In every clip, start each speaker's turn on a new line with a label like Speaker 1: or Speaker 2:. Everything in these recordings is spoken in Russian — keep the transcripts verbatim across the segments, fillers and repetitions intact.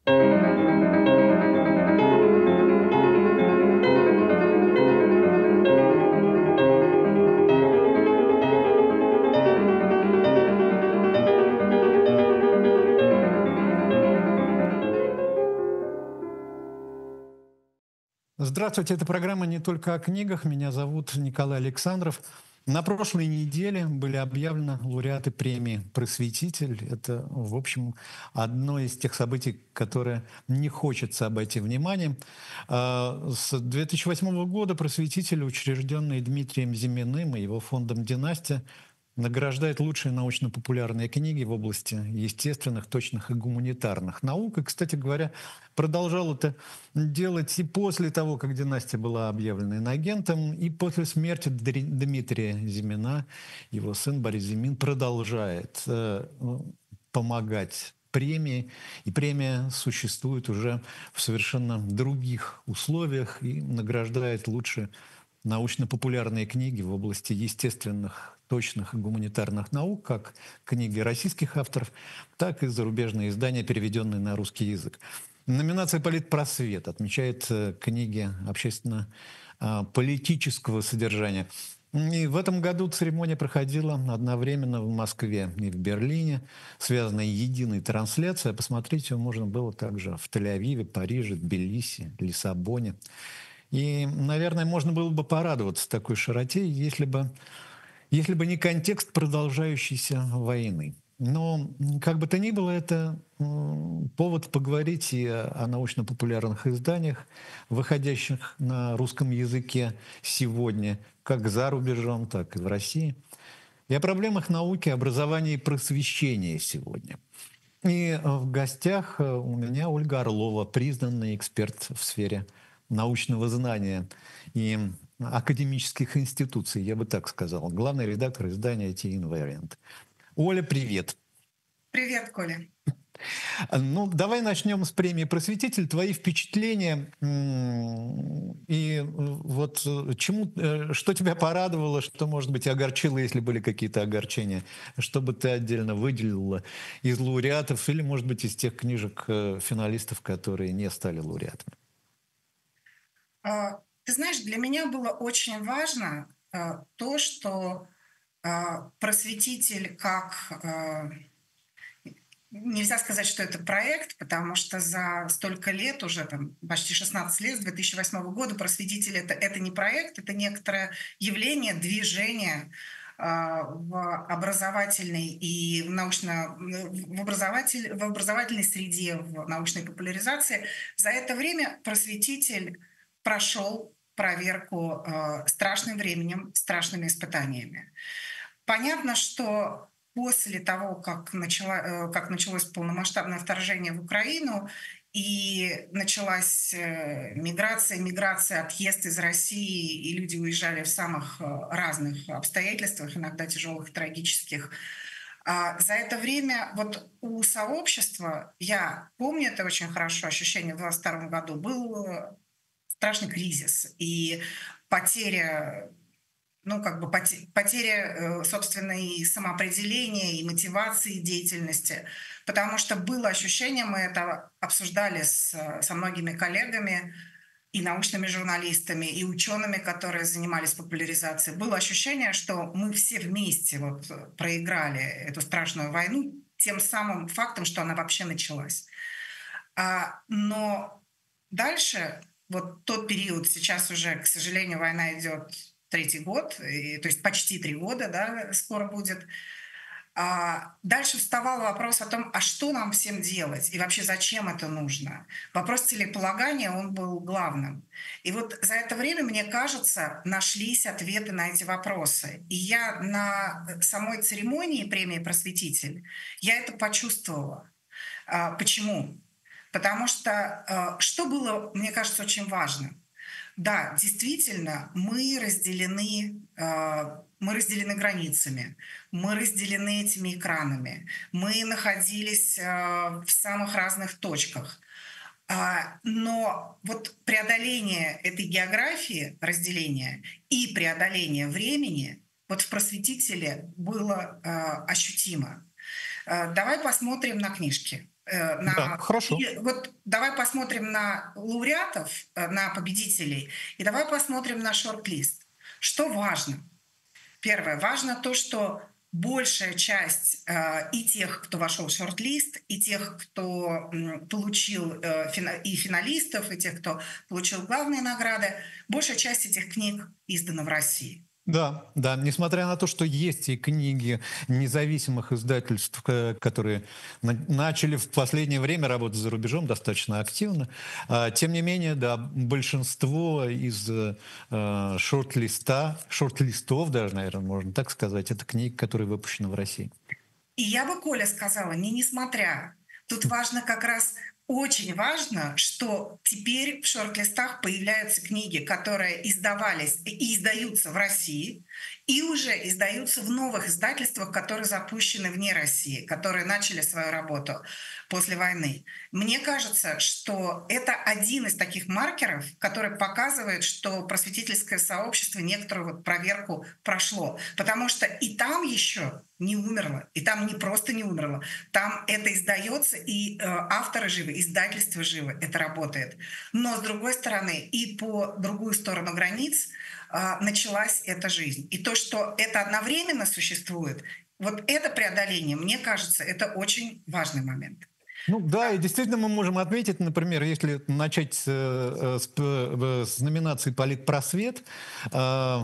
Speaker 1: Здравствуйте, это программа «Не только о книгах». Меня зовут Николай Александров. На прошлой неделе были объявлены лауреаты премии «Просветитель». Это, в общем, одно из тех событий, которое не хочется обойти вниманием. А, С две тысячи восьмого года «Просветитель», учрежденный Дмитрием Зиминым и его фондом «Династия», награждает лучшие научно-популярные книги в области естественных, точных и гуманитарных наук. И, кстати говоря, продолжал это делать и после того, как «Династия» была объявлена иноагентом, и после смерти Дри- Дмитрия Зимина, его сын Борис Зимин продолжает э, помогать премии. И премия существует уже в совершенно других условиях и награждает лучшие научно-популярные книги в области естественных, точных и гуманитарных наук, как книги российских авторов, так и зарубежные издания, переведенные на русский язык. Номинация «Политпросвет» отмечает э, книги общественно-политического содержания. И в этом году церемония проходила одновременно в Москве и в Берлине, связанная единой трансляцией. Посмотреть ее можно было также в Тель-Авиве, Париже, Тбилиси, Лиссабоне. И, наверное, можно было бы порадоваться такой широте, если бы, если бы не контекст продолжающейся войны. Но, как бы то ни было, это м, повод поговорить и о, о научно-популярных изданиях, выходящих на русском языке сегодня, как за рубежом, так и в России, и о проблемах науки, образования и просвещения сегодня. И э, в гостях э, у меня Ольга Орлова, признанный эксперт в сфере научного знания и академических институций, я бы так сказал. Главный редактор издания «ти Invariant». Оля, привет.
Speaker 2: Привет, Коля.
Speaker 1: Ну, давай начнем с премии «Просветитель». Твои впечатления м, и э, вот э, чему, э, что тебя порадовало, что, может быть, огорчило, если были какие-то огорчения, что бы ты отдельно выделила из лауреатов или, может быть, из тех книжек э, финалистов, которые не стали лауреатами?
Speaker 2: А, Ты знаешь, для меня было очень важно а, то, что а, просветитель как а, нельзя сказать, что это проект, потому что за столько лет, уже там, почти шестнадцать лет, с две тысячи восьмого года просветитель это, это не проект, это некоторое явление, движение а, в образовательной и в научно в, образователь, в образовательной среде, в научной популяризации. За это время просветитель прошел проверку э, страшным временем, страшными испытаниями. Понятно, что после того, как, начала, э, как началось полномасштабное вторжение в Украину и началась э, миграция, миграция, отъезд из России, и люди уезжали в самых э, разных обстоятельствах, иногда тяжелых, трагических. А за это время вот у сообщества, я помню это очень хорошо, ощущение в двадцать втором году, был э, страшный кризис и потеря, ну, как бы поте- потеря э, собственной самоопределения и мотивации деятельности, потому что было ощущение, мы это обсуждали с, со многими коллегами и научными журналистами, и учеными, которые занимались популяризацией, было ощущение, что мы все вместе вот проиграли эту страшную войну тем самым фактом, что она вообще началась. А, но дальше, вот тот период, сейчас уже, к сожалению, война идет третий год, и, то есть почти три года, да, скоро будет. А дальше вставал вопрос о том, а что нам всем делать и вообще зачем это нужно. Вопрос целеполагания, он был главным. И вот за это время, мне кажется, нашлись ответы на эти вопросы. И я на самой церемонии премии «Просветитель» я это почувствовала. А, Почему? Потому что э, что было, мне кажется, очень важным. Да, действительно, мы разделены, э, мы разделены границами, мы разделены этими экранами, мы находились э, в самых разных точках. А, Но вот преодоление этой географии разделения и преодоление времени вот в «Просветителе» было э, ощутимо. Э, Давай посмотрим на книжки. Э,
Speaker 1: Да,
Speaker 2: на...
Speaker 1: хорошо.
Speaker 2: И вот давай посмотрим на лауреатов, э, на победителей, и давай посмотрим на шорт-лист. Что важно? Первое. Важно то, что большая часть э, и тех, кто вошел в шорт-лист, и тех, кто м, получил э, фина- и финалистов, и тех, кто получил главные награды, большая часть этих книг издана в России.
Speaker 1: Да, да, несмотря на то, что есть и книги независимых издательств, э, которые на- начали в последнее время работать за рубежом достаточно активно, а, тем не менее, да, большинство из э, э, шорт-листа, шорт-листов даже, наверное, можно так сказать, это книги, которые выпущены в России.
Speaker 2: И я бы, Коля, сказала, не несмотря. Тут важно как раз, очень важно, что теперь в шорт-листах появляются книги, которые издавались и издаются в России, и уже издаются в новых издательствах, которые запущены вне России, которые начали свою работу после войны. Мне кажется, что это один из таких маркеров, который показывает, что просветительское сообщество некоторую вот проверку прошло. Потому что и там еще не умерло, и там не просто не умерло, там это издается, и э, авторы живы, издательство живы, это работает. Но с другой стороны, и по другую сторону границ э, началась эта жизнь. И то, что это одновременно существует, вот это преодоление, мне кажется, это очень важный момент.
Speaker 1: Ну да, и действительно мы можем отметить, например, если начать с, э, с п- э, с номинации «Политпросвет», э,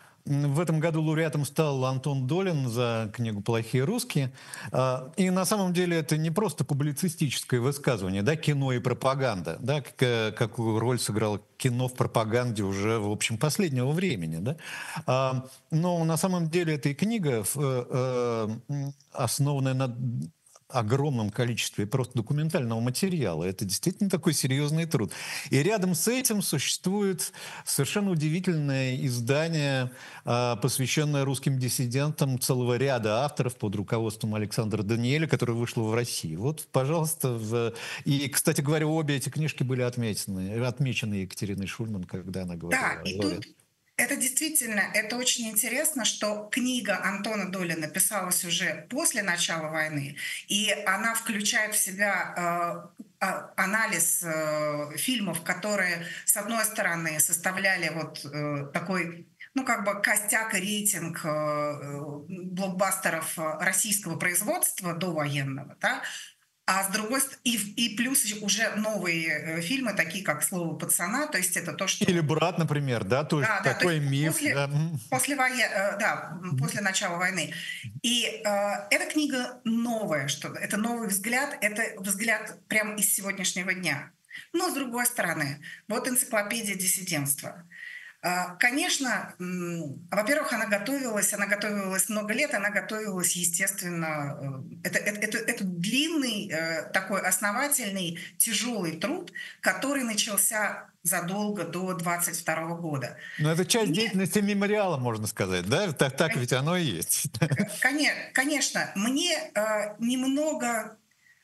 Speaker 1: в этом году лауреатом стал Антон Долин за книгу «Плохие русские». А, И на самом деле это не просто публицистическое высказывание, да, кино и пропаганда, да, как- э, какую роль сыграло кино в пропаганде уже, в общем, последнего времени, да. А, Но на самом деле эта и книга, в- э, э, м, основанная на огромном количестве просто документального материала. Это действительно такой серьезный труд. И рядом с этим существует совершенно удивительное издание, а, посвященное русским диссидентам целого ряда авторов под руководством Александра Даниэля, которое вышло в России. Вот, пожалуйста. В... И, кстати говоря, обе эти книжки были отмечены, отмечены Екатериной Шульман, когда она
Speaker 2: Да,
Speaker 1: говорила о
Speaker 2: и
Speaker 1: лауреате.
Speaker 2: тут это действительно, это очень интересно, что книга Антона Долина писалась уже после начала войны, и она включает в себя э, а- анализ э, фильмов, которые, с одной стороны, составляли вот э, такой, ну, как бы костяк и рейтинг э, э, блокбастеров э, российского производства довоенного, да, а с другой стороны, и, и плюс еще уже новые э, фильмы, такие как «Слово пацана», то есть это то,
Speaker 1: Или
Speaker 2: что...
Speaker 1: «Брат», например, да, тоже
Speaker 2: Да, да, то есть
Speaker 1: такой миф.
Speaker 2: после,
Speaker 1: Да. М.
Speaker 2: после, вое- э, да, м, после начала войны. И э, эта книга новая, что это новый взгляд, это взгляд прямо из сегодняшнего дня. Но с другой стороны, вот энциклопедия диссидентства. А, Конечно, м, во-первых, она готовилась, она готовилась много лет, она готовилась, естественно, э, это, это, это- это длинный, э, такой основательный, тяжелый труд, который начался задолго до двадцать второго года.
Speaker 1: Но это часть
Speaker 2: Мне,
Speaker 1: деятельности мемориала, можно сказать, да? Так, так ведь оно и есть.
Speaker 2: коне- конечно, мне э, немного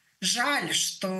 Speaker 2: жаль, что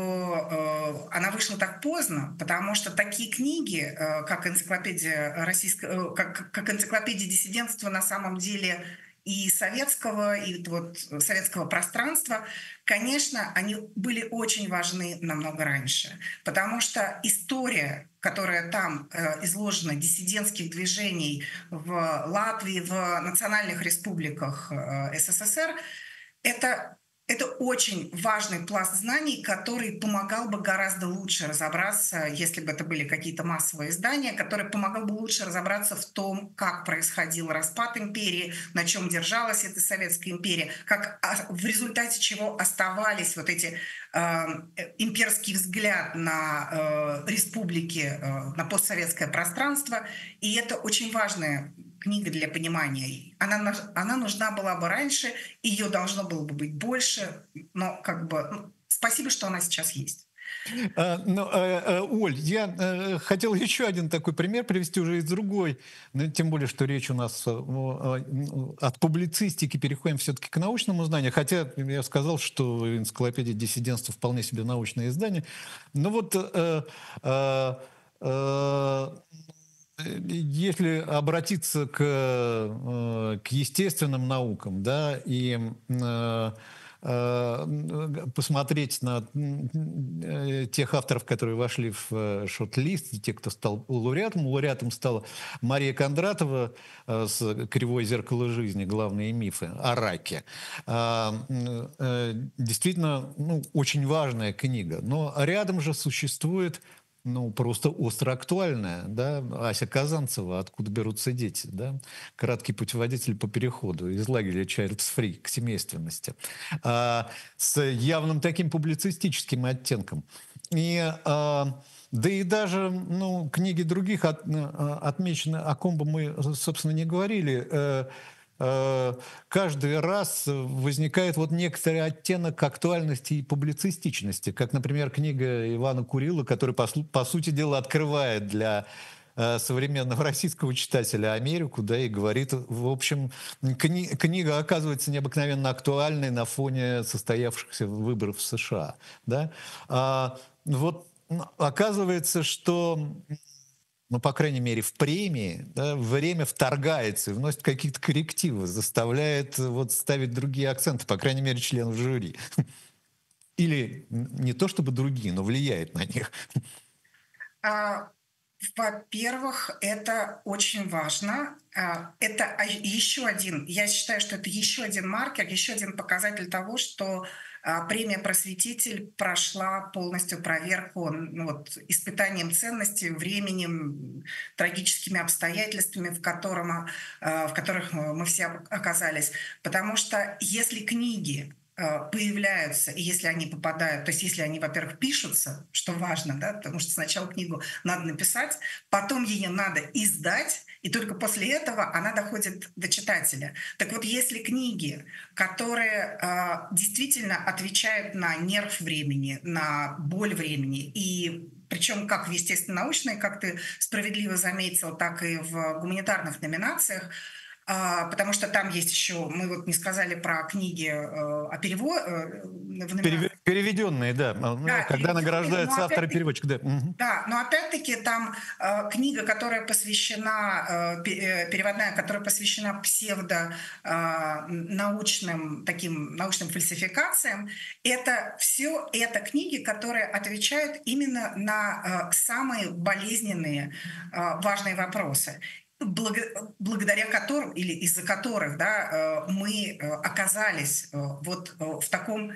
Speaker 2: э, она вышла так поздно, потому что такие книги, э, как энциклопедия российского, э, как, как энциклопедия диссидентства на самом деле и советского, и вот советского пространства, конечно, они были очень важны намного раньше, потому что история, которая там э, изложена, диссидентских движений в Латвии, в национальных республиках э, СССР, это, это очень важный пласт знаний, который помогал бы гораздо лучше разобраться, если бы это были какие-то массовые издания, который помогал бы лучше разобраться в том, как происходил распад империи, на чем держалась эта Советская империя, как а, в результате чего оставались вот эти э, имперский взгляд на э, республики, э, на постсоветское пространство. И это очень важная книга для понимания. Она, наж- она нужна была бы раньше, ее должно было бы быть больше, но как бы ну, спасибо, что она сейчас есть.
Speaker 1: А, ну, э, э, Оль, я э, хотел еще один такой пример привести уже из другой, ну, тем более, что речь у нас э, о- о- ну, от публицистики переходим все-таки к научному знанию, хотя я сказал, что энциклопедия диссидентства вполне себе научное издание. Но вот э, э, э, если обратиться к, э, к естественным наукам, да, и э, посмотреть на тех авторов, которые вошли в шорт-лист, те, кто стал лауреатом. Лауреатом стала Мария Кондратова с «Кривое зеркало жизни. Главные мифы» о раке. Действительно, ну, очень важная книга. Но рядом же существует, ну, просто остро актуальная, да, Ася Казанцева «Откуда берутся дети», да, краткий путеводитель по переходу из лагеря Child's Free к семейственности, а, с явным таким публицистическим оттенком. И, а, да и даже, ну, книги других от, отмечены, о ком бы мы, собственно, не говорили, каждый раз возникает вот некоторый оттенок актуальности и публицистичности, как, например, книга Ивана Курила, который, по, по сути дела, открывает для э, современного российского читателя Америку, да, и говорит, в общем, кни, книга оказывается необыкновенно актуальной на фоне состоявшихся выборов в США, да. А, вот оказывается, что... ну, по крайней мере, в премии, да, время вторгается и вносит какие-то коррективы, заставляет вот ставить другие акценты, по крайней мере, членов жюри. Или не то чтобы другие, но влияет на них.
Speaker 2: А, Во-первых, это очень важно. А, Это а, еще один, я считаю, что это еще один маркер, еще один показатель того, что а, премия «Просветитель» прошла полностью проверку, ну, вот, испытанием ценностей, временем, трагическими обстоятельствами, в, котором, а, в которых мы все оказались. Потому что если книги появляются, и если они попадают, то есть если они, во-первых, пишутся, что важно, да, потому что сначала книгу надо написать, потом ее надо издать, и только после этого она доходит до читателя. Так вот, если книги, которые э, действительно отвечают на нерв времени, на боль времени, и причем как в естественно-научной, как ты справедливо заметил, так и в гуманитарных номинациях, потому что там есть еще, мы вот не сказали про книги о переводе.
Speaker 1: Переведенные, да.
Speaker 2: Да,
Speaker 1: когда награждается автор-переводчик. Да.
Speaker 2: Да, но опять-таки там э, книга, которая посвящена, э, переводная, которая посвящена псевдо э, научным, таким научным фальсификациям, это все это книги, которые отвечают именно на э, самые болезненные, э, важные вопросы, благодаря которым или из-за которых, да, мы оказались вот в таком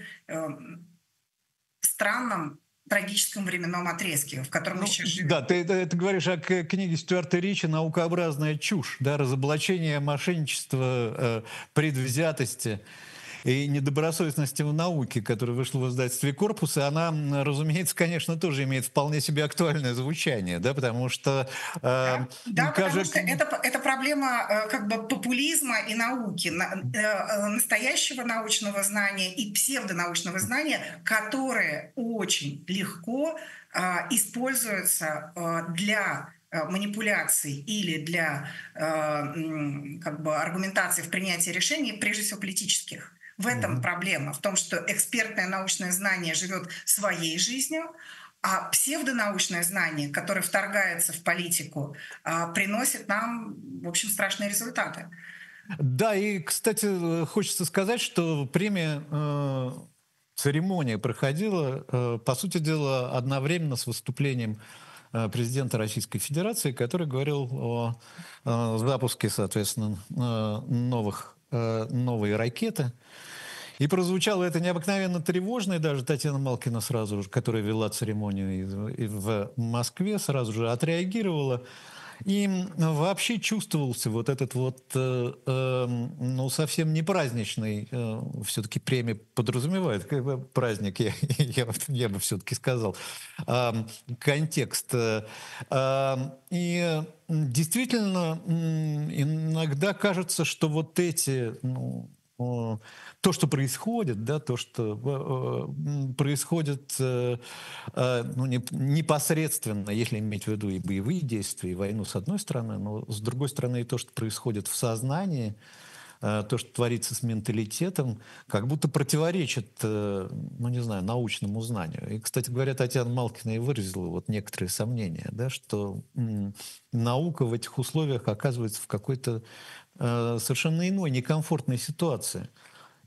Speaker 2: странном трагическом временном отрезке, в котором
Speaker 1: ну,
Speaker 2: мы сейчас живем.
Speaker 1: Да, ты, ты, ты говоришь о книге Стюарта Ричи «Наукообразная чушь», да, разоблачение мошенничества, э, предвзятости и недобросовестности в науке, которая вышла в издательстве «Корпус», и она, разумеется, конечно, тоже имеет вполне себе актуальное звучание, да, потому что... Э,
Speaker 2: да, да
Speaker 1: кажется...
Speaker 2: потому что это, это проблема э, как бы популизма и науки, на, э, настоящего научного знания и псевдонаучного знания, которые очень легко э, используются э, для манипуляций или для э, как бы аргументации в принятии решений, прежде всего политических. В этом mm-hmm. проблема, в том, что экспертное научное знание живет своей жизнью, а псевдонаучное знание, которое вторгается в политику, приносит нам, в общем, страшные результаты.
Speaker 1: Да, и, кстати, хочется сказать, что премия, э, церемония проходила, э, по сути дела, одновременно с выступлением э, президента Российской Федерации, который говорил о э, запуске, соответственно, э, новых, э, новой ракеты. И прозвучало это необыкновенно тревожно, и даже Татьяна Малкина сразу же, которая вела церемонию в Москве, сразу же отреагировала. И вообще чувствовался вот этот вот, э, э, ну, совсем не праздничный, э, все-таки премия подразумевает как бы праздник, я, я, я бы все-таки сказал, э, контекст. Э, и действительно, иногда кажется, что вот эти... Ну, то, что происходит, да, то, что э, происходит э, э, ну, не, непосредственно, если иметь в виду и боевые действия, и войну с одной стороны, но с другой стороны и то, что происходит в сознании, э, то, что творится с менталитетом, как будто противоречит, э, ну, не знаю, научному знанию. И, кстати говоря, Татьяна Малкина и выразила вот некоторые сомнения, да, что м, наука в этих условиях оказывается в какой-то э, совершенно иной, некомфортной ситуации.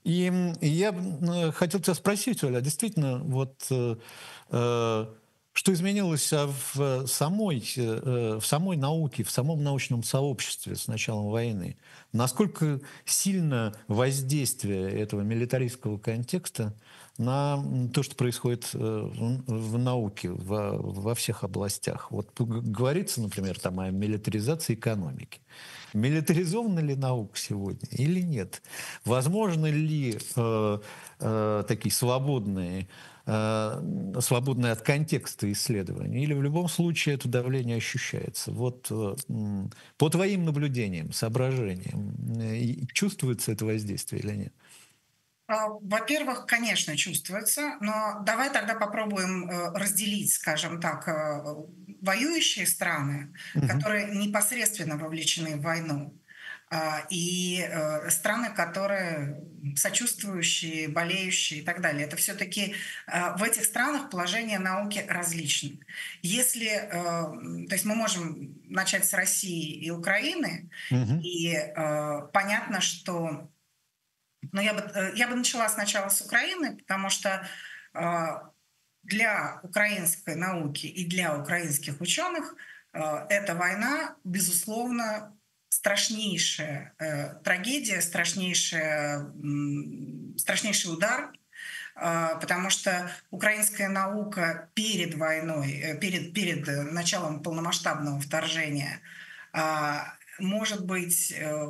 Speaker 1: И я м, хотел тебя спросить, Оля, а действительно, вот э, э, что изменилось а, в самой, э, в самой науке, в самом научном сообществе с началом войны? Насколько сильно воздействие этого милитаристского контекста на то, что происходит э, в, в науке во, во всех областях? Вот г- говорится, например, там о милитаризации экономики. Милитаризована ли наука сегодня или нет? Возможно ли э, э, такие свободные, э, свободные от контекста исследования? Или в любом случае это давление ощущается? Вот э, м, по твоим наблюдениям, соображениям, э, и чувствуется это воздействие или нет?
Speaker 2: А, Во-первых, конечно, чувствуется, но давай тогда попробуем э, разделить, скажем так, э, воюющие страны,
Speaker 1: Мгм.
Speaker 2: которые непосредственно вовлечены в войну, а, и э, страны, которые сочувствующие, болеющие и так далее. Это все-таки в этих странах положение науки различно. Если, э, то есть мы можем начать с России и Украины,
Speaker 1: Мгм.
Speaker 2: и э, понятно, что но я бы, э, я бы начала сначала с Украины, потому что э, для украинской науки и для украинских ученых э, эта война, безусловно, страшнейшая э, трагедия, страшнейшая, м, страшнейший удар, э, потому что украинская наука перед войной, э, перед, перед э, началом полномасштабного вторжения, э, может быть, э,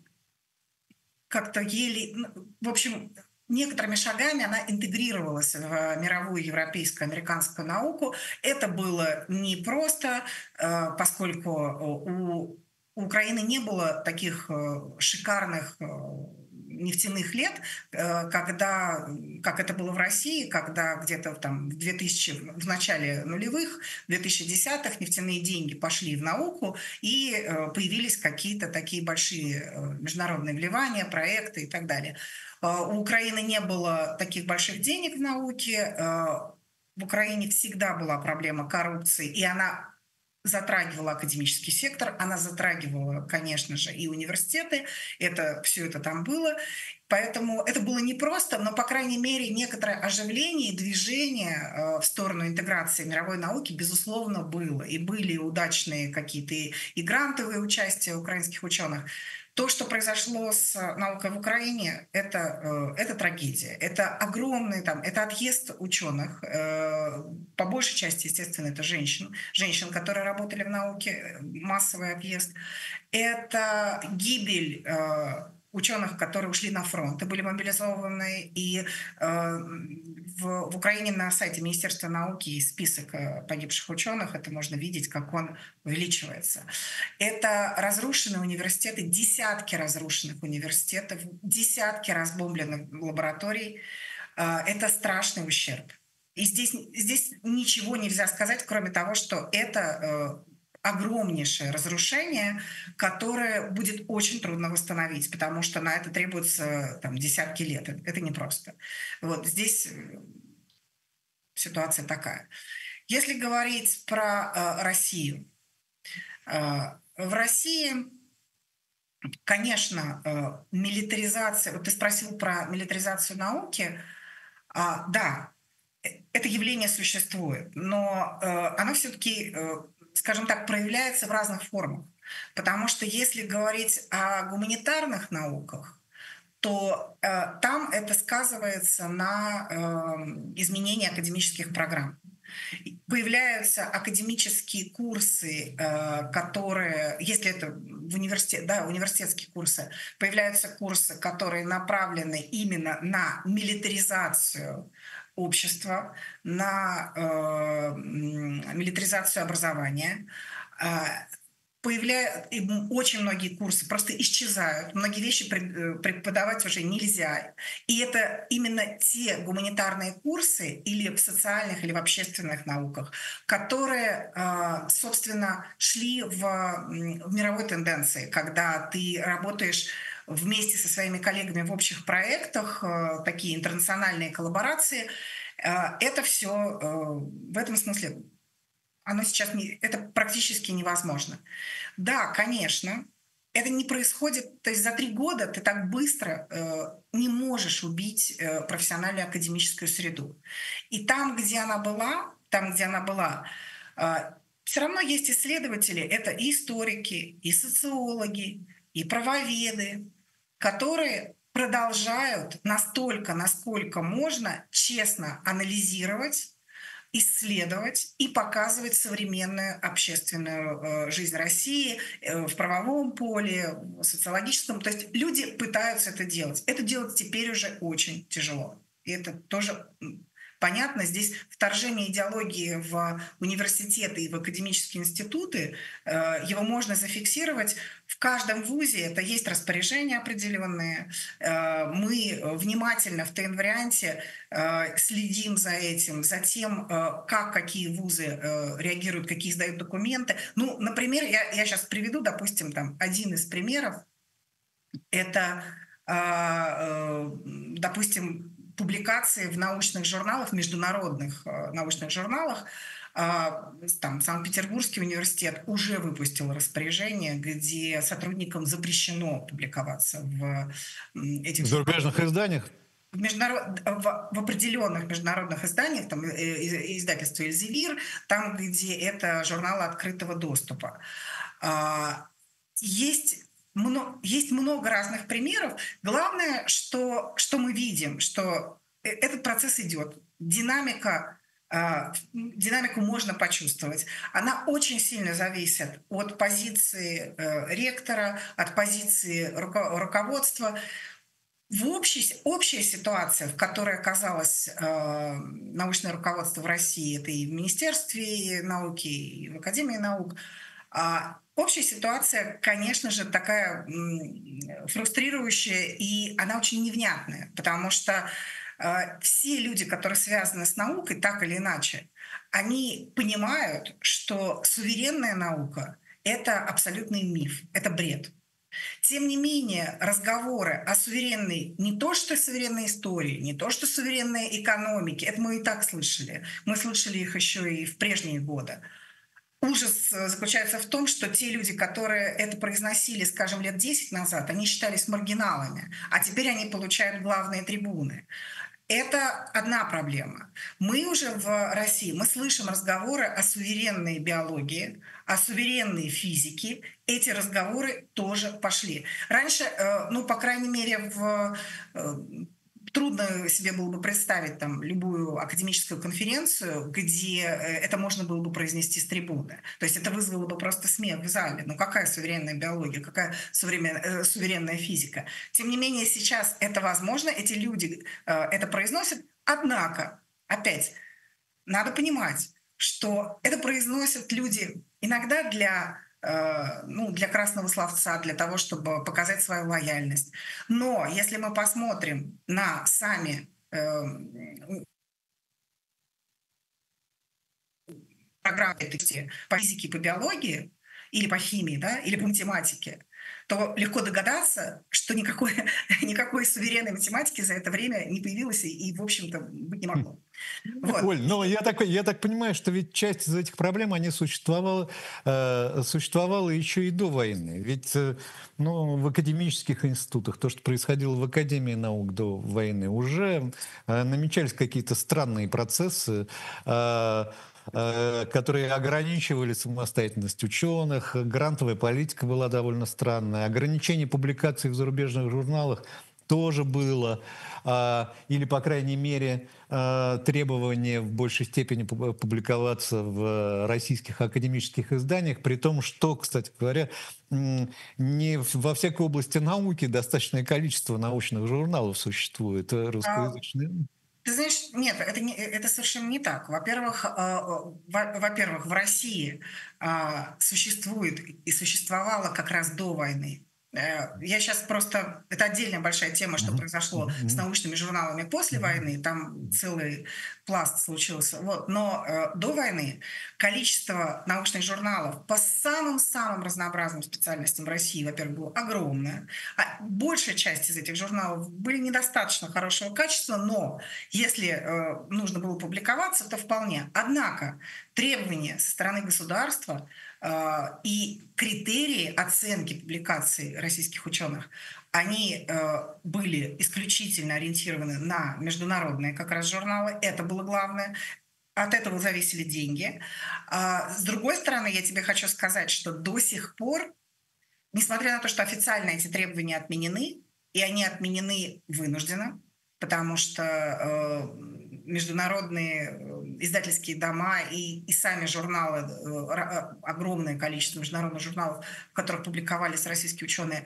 Speaker 2: как-то еле, ну, в общем, некоторыми шагами она интегрировалась в мировую европейскую, американскую науку. Это было непросто, э, поскольку у у Украины не было таких э, шикарных э, нефтяных лет, э, когда, как это было в России, когда где-то там в две тысячи, в начале нулевых, в две тысячи десятых нефтяные деньги пошли в науку, и э, появились какие-то такие большие э, международные вливания, проекты и так далее. Э, У Украины не было таких больших денег в науке. э, В Украине всегда была проблема коррупции, и она затрагивала академический сектор, она затрагивала, конечно же, и университеты. Это все это там было. Поэтому это было непросто, но, по крайней мере, некоторое оживление и движение э, в сторону интеграции мировой науки, безусловно, было. И были удачные какие-то и и грантовые участия украинских ученых. То, что произошло с наукой в Украине, это, э, это трагедия. Это огромный, там, это отъезд ученых. Э, по большей части, естественно, это женщин. Женщин, которые работали в науке, э, массовый отъезд. Это гибель э, ученых, которые ушли на фронт и были мобилизованы. И э, в, в Украине на сайте Министерства науки есть список э, погибших ученых. Это можно видеть, как он увеличивается. Это разрушенные университеты, десятки разрушенных университетов, десятки разбомбленных лабораторий. Э, Это страшный ущерб. И здесь, здесь ничего нельзя сказать, кроме того, что это э, огромнейшее разрушение, которое будет очень трудно восстановить, потому что на это требуется там, десятки лет. Это это непросто. Вот здесь э, ситуация такая. Если говорить про э, Россию, э, в России, конечно, э, милитаризация, вот ты спросил про милитаризацию науки, а, да, э, это явление существует, но э, оно все-таки, э, скажем так, проявляется в разных формах. Потому что если говорить о гуманитарных науках, то э, там это сказывается на э, изменении академических программ. Появляются академические курсы, э, которые, если это в университет, да, университетские курсы, появляются курсы, которые направлены именно на милитаризацию общества, на э, м, милитаризацию образования. А, появляют очень многие курсы просто исчезают, многие вещи э, преподавать уже нельзя. И это именно те гуманитарные курсы или в социальных, или в общественных науках, которые, а, собственно, шли в, в мировой тенденции, когда ты работаешь вместе со своими коллегами в общих проектах, э, такие интернациональные коллаборации. Э, Это все в этом смысле оно сейчас не, это практически невозможно. Да, конечно. это не происходит, то есть за три года ты так быстро э, не можешь убить э, профессиональную академическую среду. И там, где она была, там, где она была, э, все равно есть исследователи, это и историки, и социологи, и правоведы, которые продолжают настолько, насколько можно, честно анализировать, исследовать и показывать современную общественную э, жизнь России э, в правовом поле, в социологическом. То есть люди пытаются это делать. Это делать теперь уже очень тяжело. И это тоже м, понятно. Здесь вторжение идеологии в университеты и в академические институты, э, его можно зафиксировать в каждом вузе. Это есть распоряжения определенные. Э, мы внимательно в ТН-варианте э, следим за этим, за тем, э, как какие вузы э, реагируют, какие сдают документы. Ну, например, я, я сейчас приведу, допустим, там один из примеров. Это, э, э, допустим, публикации в научных журналах, международных э, научных журналах. А, Там Санкт-Петербургский университет уже выпустил распоряжение, где сотрудникам запрещено публиковаться в м, этих
Speaker 1: В
Speaker 2: журналах.
Speaker 1: зарубежных изданиях?
Speaker 2: В, международ... в, в определенных международных изданиях, там, э, э, издательство «Эльзевир», там, где это журналы открытого доступа. А, Есть мно- есть много разных примеров. Главное, что, что мы видим, что э- этот процесс идет. Динамика, а, динамику можно почувствовать. Она очень сильно зависит от позиции э, ректора, от позиции руко- руководства. В общей, общая ситуация, в которой оказалось э, научное руководство в России, это и в Министерстве науки, и в Академии наук, а, общая ситуация, конечно же, такая м, фрустрирующая, и она очень невнятная, потому что э, все люди, которые связаны с наукой, так или иначе, они понимают, что суверенная наука — это абсолютный миф, это бред. Тем не менее, разговоры о суверенной, не то что суверенной истории, не то что суверенной экономике, это мы и так слышали. Мы слышали их еще и в прежние годы. Ужас э, заключается в том, что те люди, которые это произносили, скажем, лет десять назад, они считались маргиналами, а теперь они получают главные трибуны. Это одна проблема. Мы уже в России, мы слышим разговоры о суверенной биологии, о суверенной физике. Эти разговоры тоже пошли. Раньше, э, ну, по крайней мере, в э, трудно себе было бы представить там любую академическую конференцию, где э, это можно было бы произнести с трибуны. То есть это вызвало бы просто смех в зале. Ну какая суверенная биология, какая суверенная, э, суверенная физика? Тем не менее, сейчас это возможно, эти люди э, это произносят. Однако, опять, надо понимать, что это произносят люди иногда для, э, ну, для красного словца, для того, чтобы показать свою лояльность. Но если мы посмотрим на сами э, программы эти по физике, по биологии, или по химии, да, или по математике, то легко догадаться, что никакой, никакой суверенной математики за это время не появилось и, и в общем-то, быть не могло. Вот.
Speaker 1: Оль, ну я так, я так понимаю, что ведь часть из этих проблем, они существовала, э, существовала еще и до войны. Ведь э, ну, в академических институтах, то, что происходило в Академии наук до войны, уже э, намечались какие-то странные процессы, э, э, которые ограничивали самостоятельность ученых, грантовая политика была довольно странная, ограничение публикаций в зарубежных журналах тоже было, а, или, по крайней мере, а, требование в большей степени пу- публиковаться в российских академических изданиях, при том, что, кстати говоря, м, не в- во всякой области науки достаточное количество научных журналов существует э,
Speaker 2: А,
Speaker 1: русскоязычных.
Speaker 2: Ты знаешь, нет, это, не, это совершенно не так. Во-первых, э, во- во-первых, в России а, существует и существовало как раз до войны. Э, Я сейчас просто... Это отдельная большая тема, что
Speaker 1: Мгм.
Speaker 2: произошло с
Speaker 1: Мгм.
Speaker 2: научными журналами после
Speaker 1: Мгм.
Speaker 2: войны. Там целый пласт случился. Вот. Но э, до войны количество научных журналов по самым-самым разнообразным специальностям в России, во-первых, было огромное. А большая часть из этих журналов были недостаточно хорошего качества, но если э, нужно было публиковаться, то вполне. Однако требования со стороны государства И критерии оценки публикаций российских ученых, они были исключительно ориентированы на международные как раз журналы. Это было главное. От этого зависели деньги. С другой стороны, я тебе хочу сказать, что до сих пор, несмотря на то, что официально эти требования отменены, и они отменены вынужденно, потому что э, международные издательские дома и, и сами журналы, э, огромное количество международных журналов, в которых публиковались российские ученые,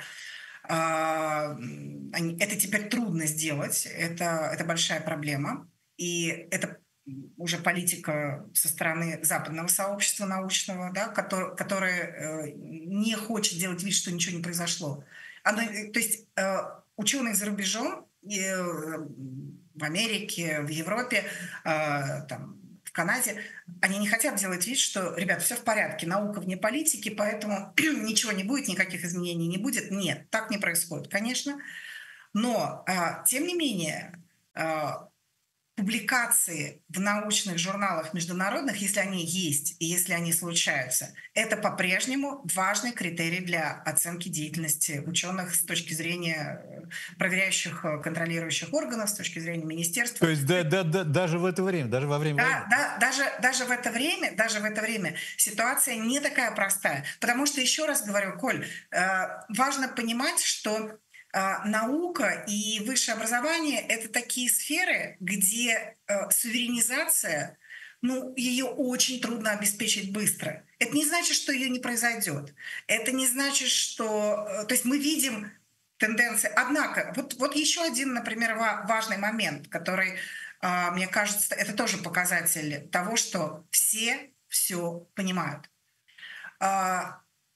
Speaker 2: э, они, это теперь трудно сделать, это, это большая проблема. И это уже политика со стороны западного сообщества научного, да, который, которое э, не хочет делать вид, что ничего не произошло. Оно, то есть э, ученые за рубежом, э, в Америке, в Европе, э, там, в Канаде, они не хотят делать вид, что, ребят, все в порядке, наука вне политики, поэтому ничего не будет, никаких изменений не будет. Нет, так не происходит, конечно. Но, э, тем не менее, э, публикации в научных журналах международных, если они есть и если они случаются, это по-прежнему важный критерий для оценки деятельности ученых с точки зрения проверяющих, контролирующих органов, с точки зрения министерства.
Speaker 1: То есть да, да, да, даже в это время, даже во время
Speaker 2: да,
Speaker 1: войны?
Speaker 2: Да, даже, даже, в это время, даже в это время ситуация не такая простая. Потому что, еще раз говорю, Коль, э, важно понимать, что наука и высшее образование — это такие сферы, где э, суверенизация, ну, ее очень трудно обеспечить быстро. Это не значит, что ее не произойдет. Это не значит, что... Э, то есть мы видим тенденции. Однако, вот, вот еще один, например, ва- важный момент, который, э, мне кажется, это тоже показатель того, что все все понимают. Э,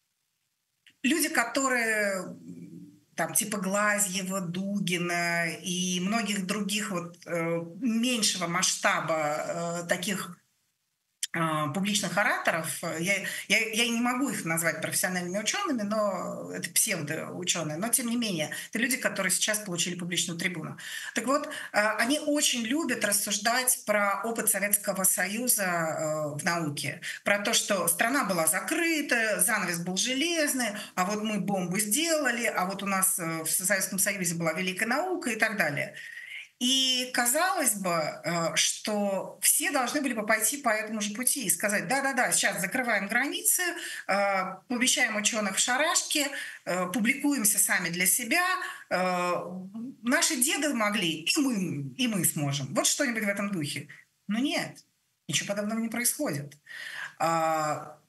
Speaker 2: люди, которые... там, типа Глазьева, Дугина и многих других вот, э, меньшего масштаба э, таких э, публичных ораторов. Я, я, я не могу их назвать профессиональными учеными, но это псевдоученые. Но, тем не менее, это люди, которые сейчас получили публичную трибуну. Так вот, э, они очень любят рассуждать про опыт Советского Союза э, в науке. Про то, что страна была закрыта, занавес был железный, а вот мы бомбу сделали, а вот у нас э, в Советском Союзе была великая наука и так далее. И казалось бы, что все должны были бы пойти по этому же пути и сказать: да-да-да, сейчас закрываем границы, помещаем ученых в шарашки, публикуемся сами для себя, наши деды могли, и мы, и мы сможем. Вот что-нибудь в этом духе. Но нет, ничего подобного не происходит. Да,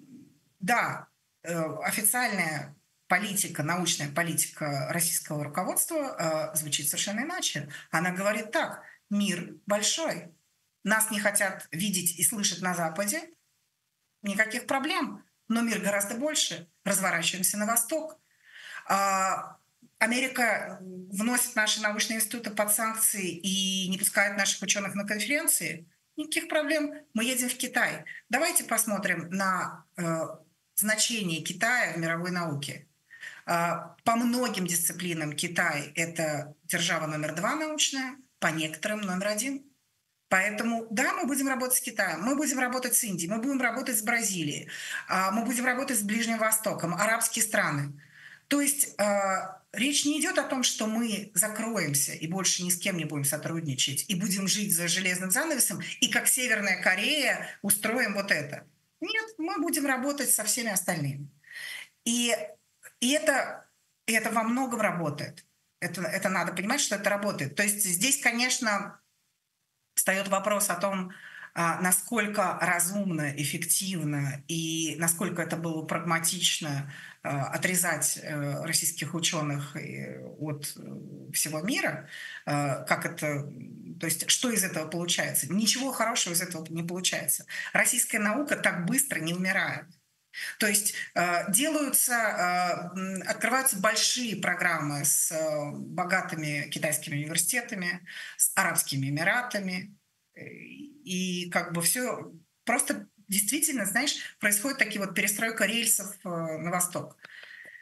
Speaker 2: официальная политика, научная политика российского руководства э, звучит совершенно иначе. Она говорит так: мир большой, нас не хотят видеть и слышать на Западе, никаких проблем, но мир гораздо больше, разворачиваемся на восток. А, Америка вносит наши научные институты под санкции и не пускает наших ученых на конференции, никаких проблем, мы едем в Китай. Давайте посмотрим на э, значение Китая в мировой науке. По многим дисциплинам Китай — это держава номер два научная, по некоторым номер один. Поэтому, да, мы будем работать с Китаем, мы будем работать с Индией, мы будем работать с Бразилией, мы будем работать с Ближним Востоком, арабские страны. То есть речь не идет о том, что мы закроемся и больше ни с кем не будем сотрудничать, и будем жить за железным занавесом, и как Северная Корея устроим вот это. Нет, мы будем работать со всеми остальными. И И это, и это во многом работает. Это, это надо понимать, что это работает. То есть здесь, конечно, встает вопрос о том, насколько разумно, эффективно и насколько это было прагматично отрезать российских ученых от всего мира. Как это, то есть что из этого получается? Ничего хорошего из этого не получается. Российская наука так быстро не умирает. То есть э, делаются, э, открываются большие программы с э, богатыми китайскими университетами, с Арабскими Эмиратами. И как бы все просто действительно, знаешь, происходит такие вот перестройка рельсов э, на восток.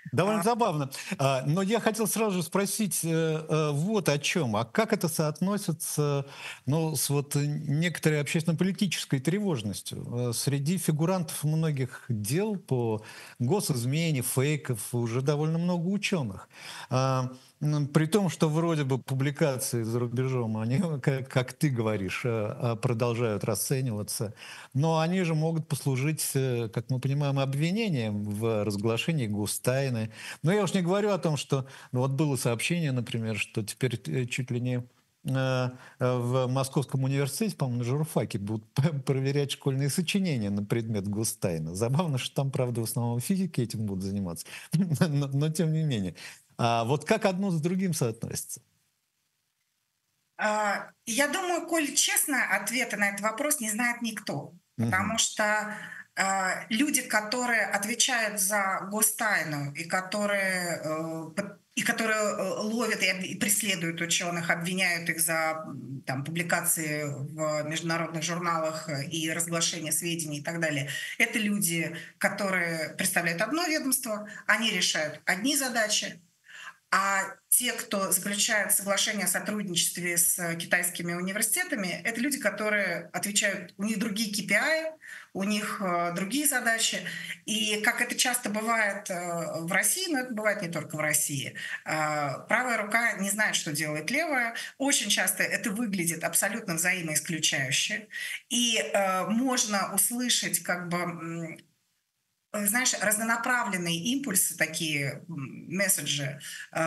Speaker 1: Довольно забавно. А, Но я хотел сразу же спросить э, э, вот о чем. А как это соотносится, ну, с вот некоторой общественно-политической тревожностью? Э, Среди фигурантов многих дел по госизмене, фейков уже довольно много ученых. А, м, При том, что вроде бы публикации за рубежом, они, как, как ты говоришь, э, э, продолжают расцениваться, но они же могут послужить, э, как мы понимаем, обвинением в разглашении гостайны. Но я уж не говорю о том, что ну, вот было сообщение, например, что теперь э, чуть ли не э, э, в Московском университете, по-моему, на журфаке будут п- проверять школьные сочинения на предмет гостайны. Забавно, что там, правда, в основном физики этим будут заниматься, но, но тем не менее. А вот как одно с другим соотносится?
Speaker 2: А, Я думаю, коль честно, ответа на этот вопрос не знает никто. Потому
Speaker 1: Мгм.
Speaker 2: что а, люди, которые отвечают за гостайну и которые, э, под- и которые э, ловят и об- и преследуют ученых, обвиняют их за м, там, публикации в международных журналах э, и разглашение сведений и так далее, это люди, которые представляют одно ведомство, они решают одни задачи, а те, кто заключает соглашение о сотрудничестве с китайскими университетами, это люди, которые отвечают, у них другие K P I, у них э, другие задачи. И как это часто бывает э, в России, но это бывает не только в России, э, правая рука не знает, что делает левая. Очень часто это выглядит абсолютно взаимоисключающе. И э, можно услышать как бы м, э, знаешь, разнонаправленные импульсы, такие м, месседжи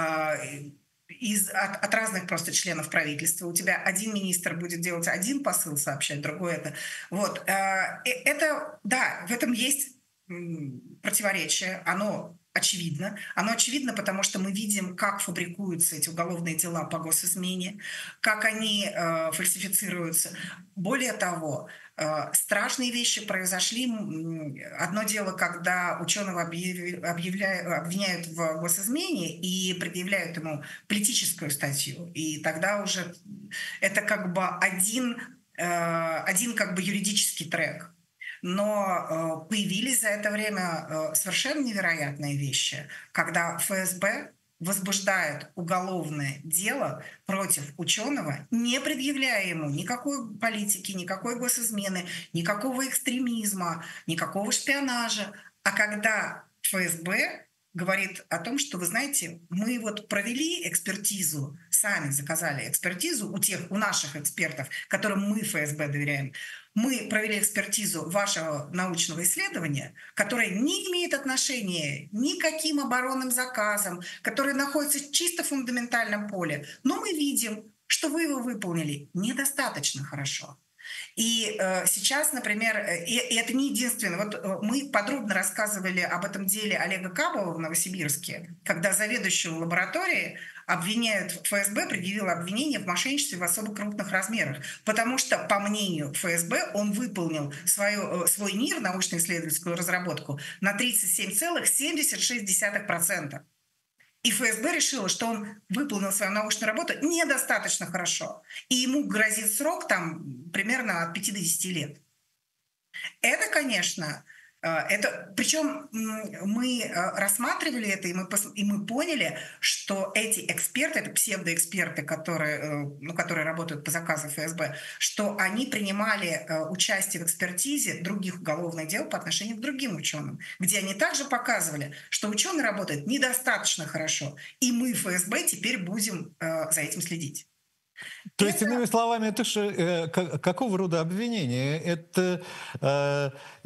Speaker 2: э, из, от, от разных просто членов правительства. У тебя один министр будет делать один посыл, сообщать, другой это. Вот. э, э, Это, да, в этом есть м, противоречие. Оно очевидно. Оно очевидно, потому что мы видим, как фабрикуются эти уголовные дела по госизмене, как они э, фальсифицируются. Более того, Э, страшные вещи произошли. М, Одно дело, когда ученого объяви- объявляют, обвиняют в госизмене и предъявляют ему политическую статью. И тогда уже это как бы один, э, один как бы юридический трек. Но э, появились за это время э, совершенно невероятные вещи, когда Ф С Б возбуждает уголовное дело против ученого, не предъявляя ему никакой политики, никакой госизмены, никакого экстремизма, никакого шпионажа. А когда Ф С Б говорит о том, что, вы знаете, мы вот провели экспертизу, сами заказали экспертизу у тех, у наших экспертов, которым мы Ф С Б доверяем, мы провели экспертизу вашего научного исследования, которое не имеет отношения ни к каким оборонным заказам, которое находится в чисто фундаментальном поле. Но мы видим, что вы его выполнили недостаточно хорошо. И э, сейчас, например, э, и, и это не единственное. Вот э, мы подробно рассказывали об этом деле Олега Кабова в Новосибирске, когда заведующего лаборатории обвиняют, Ф С Б предъявила обвинение в мошенничестве в особо крупных размерах, потому что, по мнению Ф С Б, он выполнил свою, э, свой НИР, научно-исследовательскую разработку, на тридцать семь целых семьдесят шесть десятых процента. И Ф С Б решила, что он выполнил свою научную работу недостаточно хорошо. И ему грозит срок там примерно от пяти до десяти лет. Это, конечно, э, это, причем мы э, рассматривали это, и мы, пос- и мы поняли, что эти эксперты, это псевдоэксперты, которые, э, ну, которые работают по заказу Ф С Б, что они принимали э, участие в экспертизе других уголовных дел по отношению к другим ученым, где они также показывали, что ученый работает недостаточно хорошо, и мы, Ф С Б, теперь будем э, за этим следить.
Speaker 1: То есть,
Speaker 2: Это
Speaker 1: иными словами, это же э, ка- какого рода обвинение? Это э, э,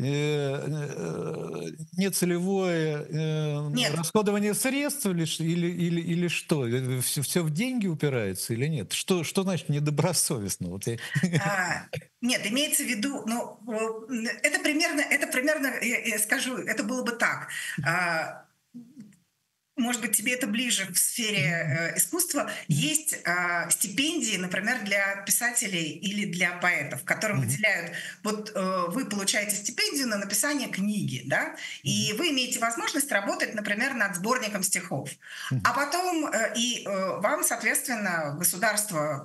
Speaker 1: э, нецелевое э,
Speaker 2: нет.
Speaker 1: расходование средств или, ш- или, или, или что? Все, все в деньги упирается или нет? Что, что значит недобросовестно? Вот я...
Speaker 2: А, Нет, имеется в виду, ну, э, это примерно, это примерно, я, я скажу, это было бы так. А, Может быть, тебе это ближе в сфере э, искусства. Есть а, стипендии, например, для писателей или для поэтов, которым
Speaker 1: Мгм.
Speaker 2: выделяют, вот э, вы получаете стипендию на написание книги, да,
Speaker 1: Мгм.
Speaker 2: и вы имеете возможность работать, например, над сборником стихов.
Speaker 1: Мгм.
Speaker 2: А потом э, и э, вам, соответственно, государство там,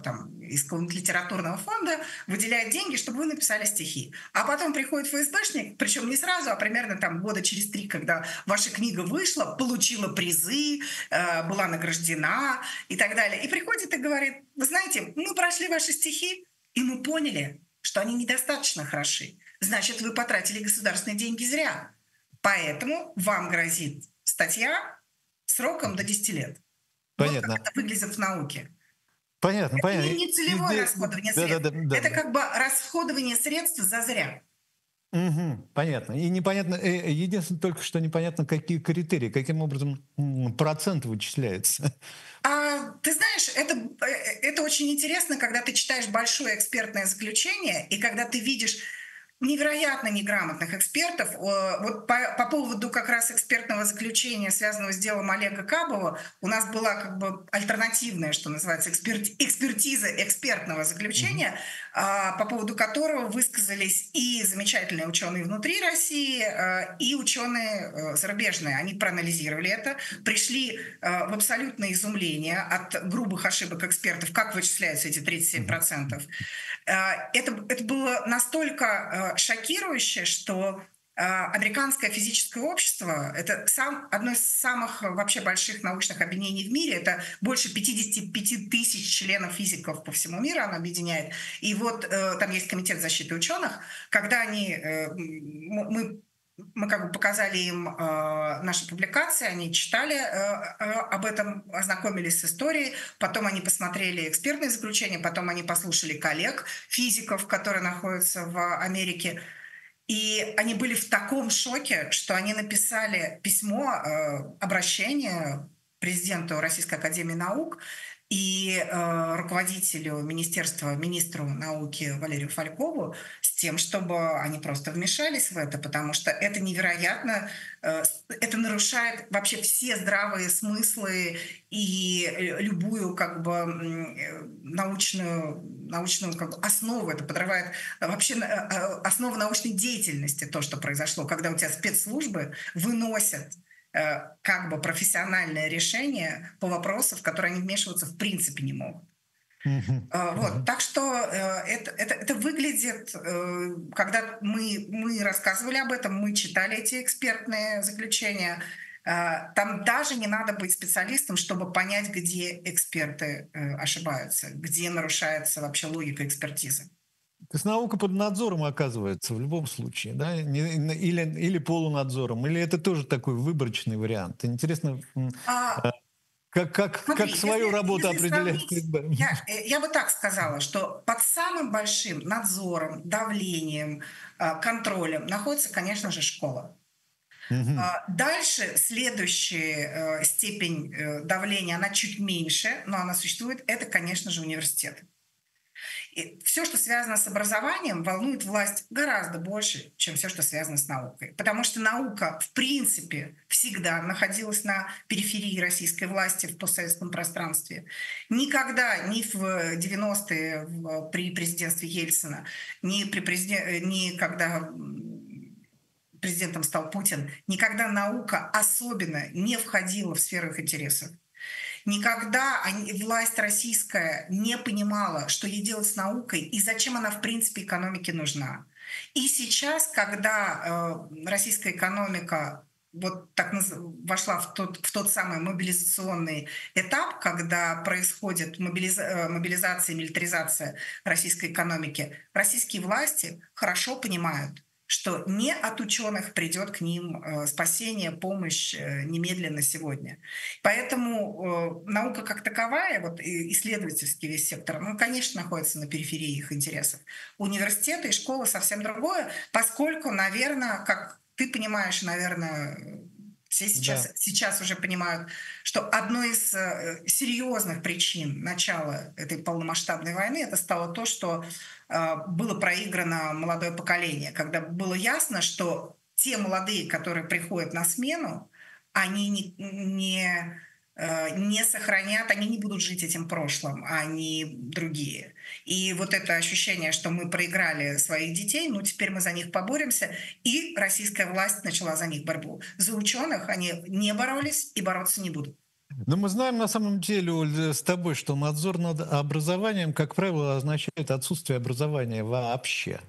Speaker 2: из какого-нибудь литературного фонда выделяет деньги, чтобы вы написали стихи. А потом приходит ФСБшник, причем не сразу, а примерно там года через три, когда ваша книга вышла, получила призы, э, была награждена и так далее. И приходит и говорит: вы знаете, мы прошли ваши стихи, и мы поняли, что они недостаточно хороши. Значит, вы потратили государственные деньги зря. Поэтому вам грозит статья сроком до десяти лет. Вот как
Speaker 1: Понятно.
Speaker 2: это выглядит в науке.
Speaker 1: Понятно,
Speaker 2: Это
Speaker 1: понятно.
Speaker 2: не, не
Speaker 1: И
Speaker 2: целевое
Speaker 1: здесь-
Speaker 2: расходование
Speaker 1: да, да,
Speaker 2: средств.
Speaker 1: да, да,
Speaker 2: Это
Speaker 1: да.
Speaker 2: как бы расходование средств за зря.
Speaker 1: Мгм. Понятно. И непонятно, э, э, единственное только, что непонятно, какие критерии, каким образом м, процент вычисляется.
Speaker 2: А, ты знаешь, это, э, это очень интересно, когда ты читаешь большое экспертное заключение, и когда ты видишь невероятно неграмотных экспертов. Э, Вот по, по поводу как раз экспертного заключения, связанного с делом Олега Кабова, у нас была как бы альтернативная, что называется, эксперти- экспертиза экспертного
Speaker 1: Мгм.
Speaker 2: заключения, а, по поводу которого высказались и замечательные ученые внутри России, э, и ученые э, зарубежные. Они проанализировали это, пришли э, в абсолютное изумление от грубых ошибок экспертов, как вычисляются эти тридцать семь
Speaker 1: Мгм.
Speaker 2: процентов. Э, Это, это было настолько э, шокирующе, что э, американское физическое общество — это сам, одно из самых э, вообще больших научных объединений в мире. Это больше пятидесяти пяти тысяч членов физиков по всему миру оно объединяет. И вот э, там есть комитет защиты ученых. Когда они, э, м- мы мы как бы показали им э, наши публикации, они читали э, э, об этом, ознакомились с историей, потом они посмотрели экспертные заключения, потом они послушали коллег, физиков, которые находятся в Америке, и они были в таком шоке, что они написали письмо, э, обращение президенту Российской академии наук и э, руководителю министерства, министру науки Валерию Фалькову с тем, чтобы они просто вмешались в это, потому что это невероятно, э, это нарушает вообще все здравые смыслы и э, любую как бы м, э, научную, научную как бы основу, это подрывает вообще э, э, основу научной деятельности, то, что произошло, когда у тебя спецслужбы выносят э, как бы профессиональное решение по вопросам, в которые они вмешиваться в принципе не могут.
Speaker 1: Мгм.
Speaker 2: Э, Вот,
Speaker 1: Мгм.
Speaker 2: так что э, это, это, это выглядит, э, когда мы, мы рассказывали об этом, мы читали эти экспертные заключения, э, там даже не надо быть специалистом, чтобы понять, где эксперты э, ошибаются, где нарушается вообще логика экспертизы.
Speaker 1: То есть наука под надзором оказывается в любом случае, да? Не- не- Или, или полунадзором, или это тоже такой выборочный вариант. Интересно, м,
Speaker 2: А,
Speaker 1: как, как,
Speaker 2: Смотри,
Speaker 1: как свою
Speaker 2: если,
Speaker 1: работу
Speaker 2: если
Speaker 1: определяет
Speaker 2: сравнить,
Speaker 1: ФСБ.
Speaker 2: я, э, я бы так сказала, что под самым большим надзором, давлением, а, контролем находится, конечно же, школа.
Speaker 1: Мгм.
Speaker 2: А, Дальше следующая э, степень э, давления, она чуть меньше, но она существует, это, конечно же, университет. И все, что связано с образованием, волнует власть гораздо больше, чем все, что связано с наукой. Потому что наука, в принципе, всегда находилась на периферии российской власти в постсоветском пространстве. Никогда, ни в девяностые в- при президентстве Ельцина, ни, при президен- ни когда м, президентом стал Путин, никогда наука особенно не входила в сферу их интересов. Никогда они, власть российская не понимала, что ей делать с наукой и зачем она в принципе экономике нужна. И сейчас, когда э, российская экономика вот так наз- вошла в тот, в тот самый мобилизационный этап, когда происходит мобилиза- э, мобилизация и милитаризация российской экономики, российские власти хорошо понимают, что не от ученых придет к ним э, спасение, помощь э, немедленно сегодня. Поэтому э, наука как таковая, вот и исследовательский весь сектор, ну, конечно, находится на периферии их интересов. Университеты и школы совсем другое, поскольку, наверное, как ты понимаешь, наверное, все
Speaker 1: Да.
Speaker 2: сейчас, сейчас уже понимают, что одной из э, серьезных причин начала этой полномасштабной войны это стало то, что э, было проиграно молодое поколение, когда было ясно, что те молодые, которые приходят на смену, они не, не, э, не сохранят, они не будут жить этим прошлым, а они другие. И вот это ощущение, что мы проиграли своих детей, ну теперь мы за них поборемся, и российская власть начала за них борьбу. За ученых они не боролись и бороться не будут.
Speaker 1: Но мы знаем на самом деле, Оль, с тобой, что надзор над образованием, как правило, означает отсутствие образования вообще.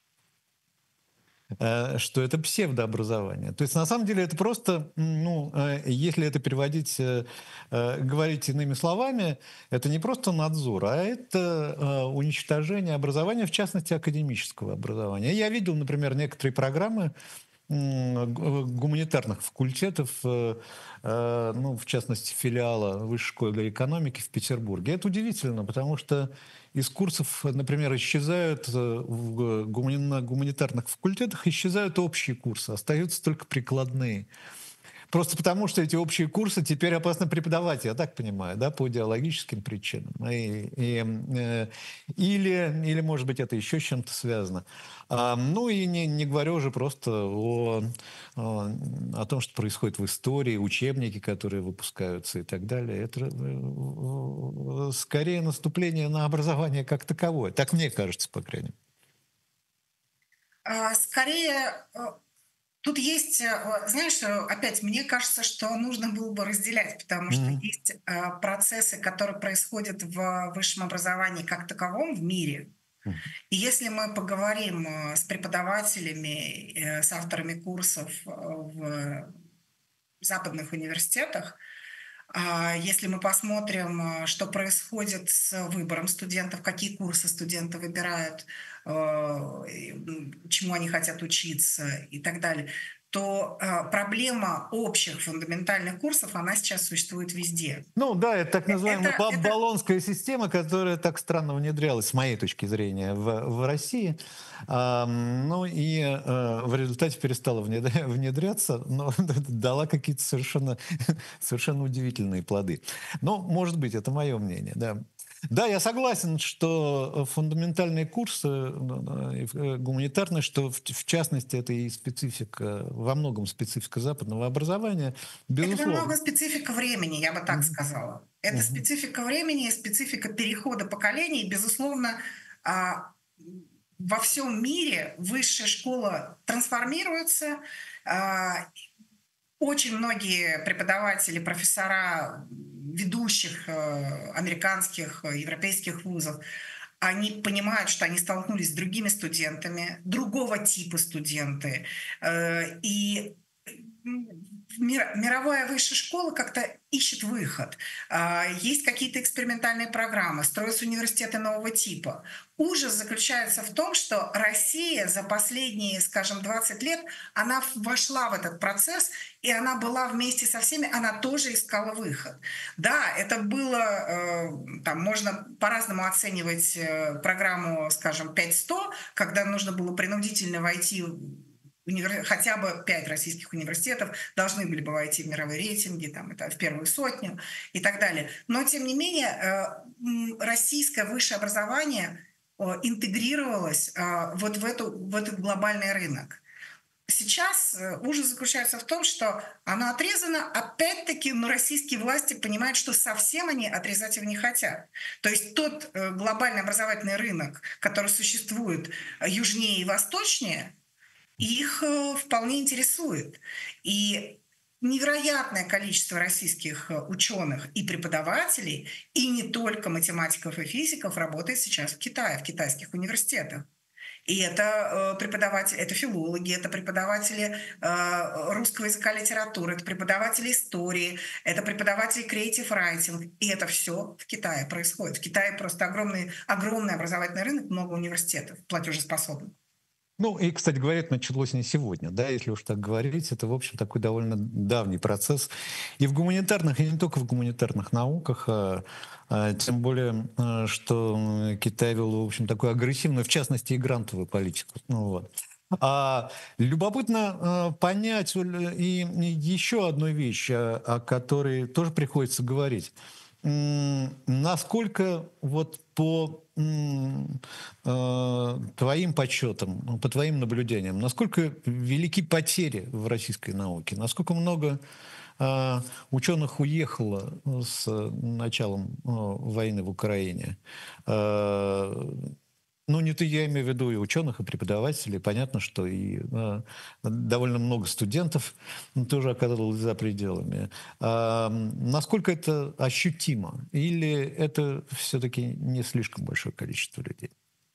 Speaker 1: Э, что это псевдообразование. То есть на самом деле это просто, ну, э, если это переводить, э, э, говорить иными словами, это не просто надзор, а это э, уничтожение образования, в частности академического образования. Я видел, например, некоторые программы м, гу- гуманитарных факультетов, э, э, ну, в частности, филиала Высшей школы экономики в Петербурге. Это удивительно, потому что из курсов, например, исчезают э, в гумани- на гуманитарных факультетах исчезают общие курсы, остаются только прикладные. Просто потому, что эти общие курсы теперь опасно преподавать, я так понимаю, да, по идеологическим причинам. И, и, э, или, или, может быть, это еще с чем-то связано. А, ну и не, не говорю уже просто о, о, о том, что происходит в истории, учебники, которые выпускаются и так далее. Это э, скорее наступление на образование как таковое. Так мне кажется, по крайней мере.
Speaker 2: А, Скорее, э, тут есть, э, знаешь, э, опять мне кажется, что нужно было бы разделять, потому что
Speaker 1: Мгм.
Speaker 2: есть э, процессы, которые происходят в высшем образовании как таковом в мире. И если мы поговорим э, с преподавателями, э, с авторами курсов э, в западных университетах, а, если мы посмотрим, э, что происходит с выбором студентов, какие курсы студенты выбирают, э, и, м, чему они хотят учиться и так далее, то э, проблема общих фундаментальных курсов, она сейчас существует везде.
Speaker 1: Ну да, это так
Speaker 2: Э,
Speaker 1: называемая
Speaker 2: Это,
Speaker 1: ба-
Speaker 2: это
Speaker 1: баллонская система, которая так странно внедрялась, с моей точки зрения, в, в России. Ам, ну и э, в результате перестала внедря- внедряться, но дала какие-то совершенно, совершенно удивительные плоды. Но, может быть, это мое мнение, да. Да, я согласен, что фундаментальные курсы ну, э, и, э, гуманитарные, что в, в частности это и специфика, во многом специфика западного образования,
Speaker 2: Это
Speaker 1: безусловно.
Speaker 2: немного специфика времени, я бы так
Speaker 1: Мгм.
Speaker 2: сказала. Это
Speaker 1: Мгм.
Speaker 2: специфика времени, специфика перехода поколений. Безусловно, а, во всем мире высшая школа трансформируется. А, Очень многие преподаватели, профессора ведущих э, американских, э, европейских вузов, они понимают, что они столкнулись с другими студентами, другого типа студенты. Э, И мир- мировая высшая школа как-то ищет выход. А, Есть какие-то экспериментальные программы, строятся университеты нового типа. Ужас заключается в том, что Россия за последние, скажем, двадцать лет, она вошла в этот процесс, и она была вместе со всеми, она тоже искала выход. Да, это было, э, там, можно по-разному оценивать э, программу, скажем, пять сто, когда нужно было принудительно войти универ- хотя бы пять российских университетов должны были бы войти в мировые рейтинги, там, это, в первую сотню и так далее. Но, тем не менее, э, м, российское высшее образование э, интегрировалось э, вот в, эту, в этот глобальный рынок. Сейчас э, ужас заключается в том, что оно отрезано, опять-таки, но российские власти понимают, что совсем они отрезать его не хотят. То есть тот э, глобальный образовательный рынок, который существует э, южнее и восточнее, их э, вполне интересует. И невероятное количество российских э, ученых и преподавателей, и не только математиков и физиков, работает сейчас в Китае, в китайских университетах. И это э, преподаватели, это филологи, это преподаватели э, русского языка, литературы, это преподаватели истории, это преподаватели creative writing. И это все в Китае происходит. В Китае просто огромный, огромный образовательный рынок, много университетов платежеспособных.
Speaker 1: Ну, и, кстати говоря, это началось не сегодня, да, если уж так говорить, это, в общем, такой довольно давний процесс. И в гуманитарных, и не только в гуманитарных науках, а, а, тем более, а, что Китай вел, в общем, такую агрессивную, в частности, и грантовую политику. Ну, вот. А, любопытно а, понять Оль, и, и еще одну вещь, а, о которой тоже приходится говорить. М, Насколько вот по м, э, твоим подсчетам, ну, по твоим наблюдениям, насколько велики потери в российской науке? Насколько много э, ученых уехало с началом э, войны в Украине? Э, Ну, не ты, я имею в виду и ученых, и преподавателей. Понятно, что и э, довольно много студентов ну, тоже оказалось за пределами. А, насколько это ощутимо? Или это все-таки не слишком большое количество людей?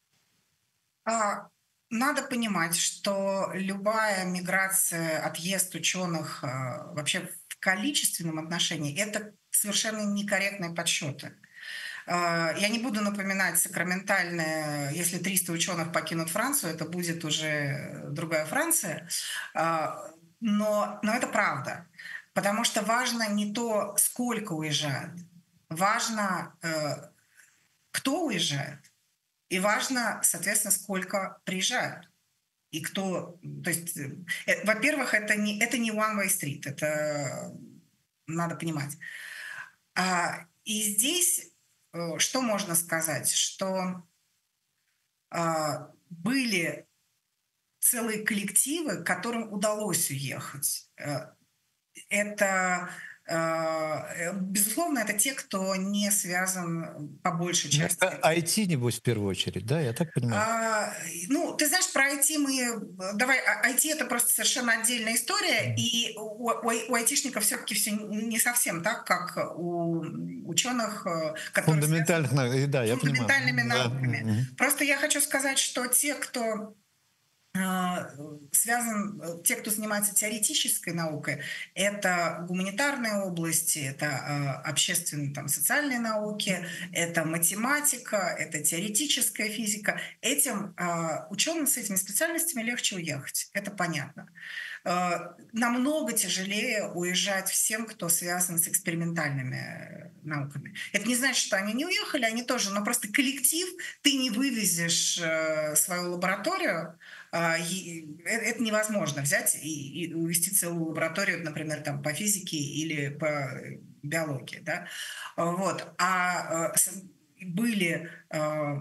Speaker 2: А, Надо понимать, что любая миграция, отъезд ученых а, вообще в количественном отношении — это совершенно некорректные подсчеты. А, Я не буду напоминать сакраментальное, если триста ученых покинут Францию, это будет уже другая Франция. А, Но, но это правда. Потому что важно не то, сколько уезжает, важно, э, кто уезжает. И важно, соответственно, сколько приезжают. И кто... То есть, э, э, во-первых, это не, это не one-way street, это надо понимать. А, и здесь э, что можно сказать? Что а, были целые коллективы, которым удалось уехать. Э, Это, э, безусловно, это те, кто не связан по большей
Speaker 1: Ну, это
Speaker 2: части.
Speaker 1: ай ти, небось, в первую очередь, да? Я так понимаю?
Speaker 2: А, ну, ты знаешь, про ай ти мы... Давай, а- ай ти — это просто совершенно отдельная история,
Speaker 1: Мгм.
Speaker 2: и у, у, ай- у айтишников все-таки все не совсем так, как у ученых, э, которые связаны
Speaker 1: Фундаментальных, нау- и да,
Speaker 2: с
Speaker 1: я понимаю.
Speaker 2: фундаментальными
Speaker 1: Да.
Speaker 2: науками.
Speaker 1: Мгм.
Speaker 2: Просто я хочу сказать, что те, кто а, связан, э, те, кто занимается теоретической наукой, это гуманитарные области, это а, общественные, там, социальные науки, это математика, это теоретическая физика. Этим а, ученым с этими специальностями легче уехать, это понятно. А, Намного тяжелее уезжать всем, кто связан с экспериментальными э, науками. Это не значит, что они не уехали, они тоже, но просто коллектив, ты не вывезешь э, свою лабораторию, а, и э, это невозможно взять и, и увести целую лабораторию, например, там, по физике или по биологии. Да? Вот. А э, с- были э,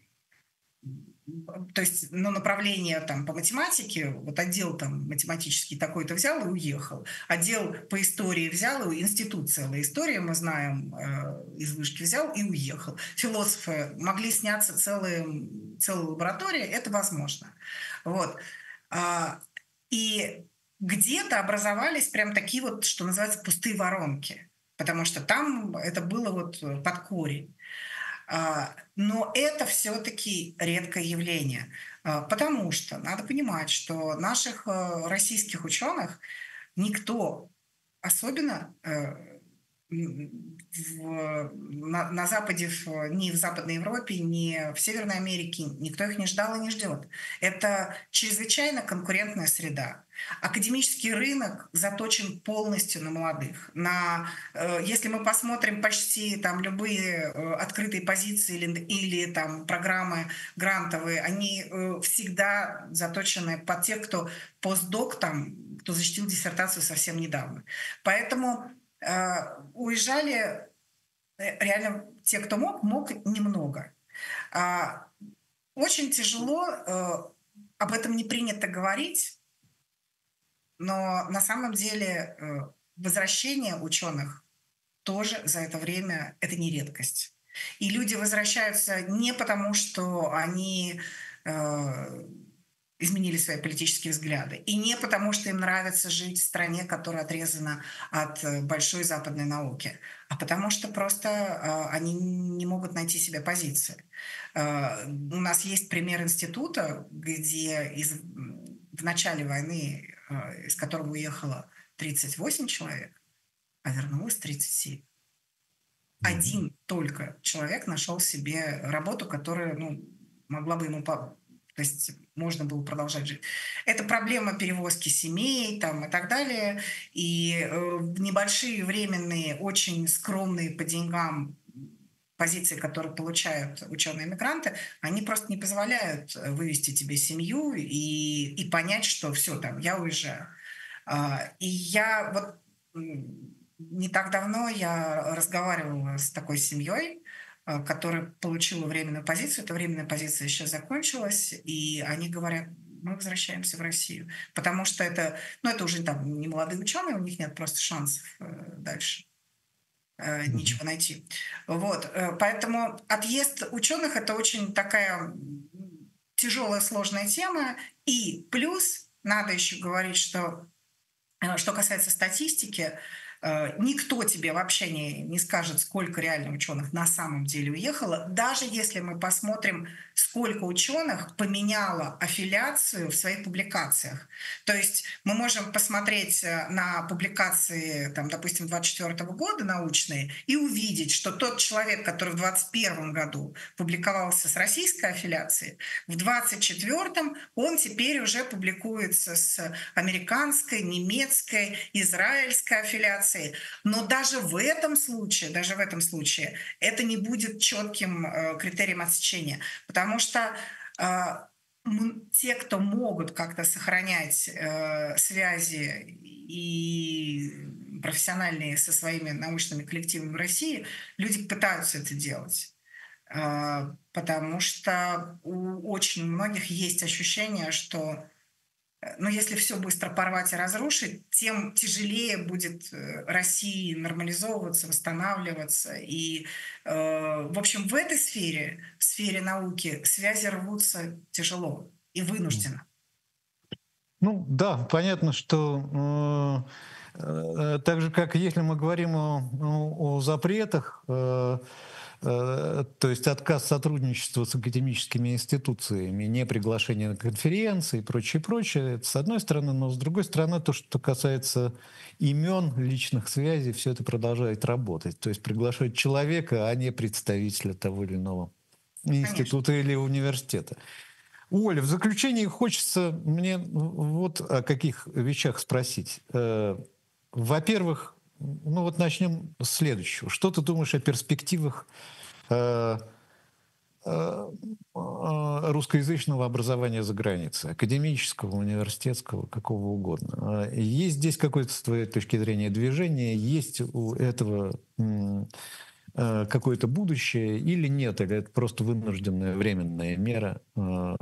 Speaker 2: то есть, ну, направление там по математике, вот отдел там математический такой-то взял и уехал, отдел по истории взял, и институт целая история, мы знаем, э, из вышки взял и уехал. Философы могли сняться целые, целые лаборатории, это возможно. Вот. А, И где-то образовались прям такие вот, что называется, пустые воронки, потому что там это было вот под корень. А, Но это все-таки редкое явление, а, потому что надо понимать, что наших э, российских ученых никто, особенно э, м, в- на, на Западе, в- ни в Западной Европе, ни в Северной Америке, никто их не ждал и не ждет. Это чрезвычайно конкурентная среда. Академический рынок заточен полностью на молодых. На, э, если мы посмотрим почти там любые э, открытые позиции или, или там программы грантовые, они э, всегда заточены под тех, кто постдок, там, кто защитил диссертацию совсем недавно. Поэтому э, уезжали э, реально те, кто мог, мог немного. А, Очень тяжело, э, об этом не принято говорить, но на самом деле э, возвращение ученых тоже за это время это не редкость. И люди возвращаются не потому, что они э, изменили свои политические взгляды, и не потому, что им нравится жить в стране, которая отрезана от э, большой западной науки, а потому что просто э, они не могут найти себе позиции. Э, у нас есть пример института, где из, в начале войны, э, из которого уехало тридцать восемь человек, а вернулось тридцать семь.
Speaker 1: Мгм.
Speaker 2: Один только человек нашел себе работу, которая, ну, могла бы ему по то есть можно было продолжать жить. Это проблема перевозки семей там, и так далее. И э, небольшие временные, очень скромные по деньгам позиции, которые получают ученые-мигранты, они просто не позволяют э, вывести тебе семью и, и понять, что все, там, я уезжаю. А, И я вот м, не так давно я разговаривала с такой семьей, а, которая получила временную позицию. Эта временная позиция сейчас закончилась, и они говорят, мы возвращаемся в Россию, потому что это, ну, это уже там не молодые ученые, у них нет просто шансов э, дальше э,
Speaker 1: Мгм.
Speaker 2: ничего найти. Вот, э, поэтому отъезд ученых — это очень такая тяжелая, сложная тема. И плюс надо еще говорить, что э, что касается статистики, э, никто тебе вообще не, не скажет, сколько реально ученых на самом деле уехало, даже если мы посмотрим, сколько ученых поменяло аффилиацию в своих публикациях. То есть мы можем посмотреть э, на публикации, там, допустим, двадцать четвёртого года научные и увидеть, что тот человек, который в двадцать первом году публиковался с российской аффилиацией, в двадцать четвёртом он теперь уже публикуется с американской, немецкой, израильской аффилиацией. Но даже в этом случае, даже в этом случае это не будет четким э, критерием отсечения, потому что э, м, те, кто могут как-то сохранять э, связи и профессиональные со своими научными коллективами в России, люди пытаются это делать. Э, Потому что у очень многих есть ощущение, что э, но если все быстро порвать и разрушить, тем тяжелее будет э, России нормализовываться, восстанавливаться. И, э, в общем, в этой сфере, в сфере науки, связи рвутся тяжело и вынужденно.
Speaker 1: Ну да, понятно, что э, э, так же, как если мы говорим о, о- о запретах, э, э, то есть отказ сотрудничества с академическими институциями, не приглашение на конференции и прочее, прочее, это с одной стороны, но с другой стороны, то, что касается имен, личных связей, все это продолжает работать. То есть приглашать человека, а не представителя того или иного
Speaker 2: Конечно.
Speaker 1: института или университета. Оля, в заключение хочется мне вот о каких вещах спросить. Э, Во-первых, ну вот начнем с следующего. Что ты думаешь о перспективах э, э, э, русскоязычного образования за границей, академического, университетского, какого угодно? Э, Есть здесь какое-то, с твоей точки зрения, движение? Есть у этого м, э, какое-то будущее или нет? Или это просто вынужденная временная мера? Э,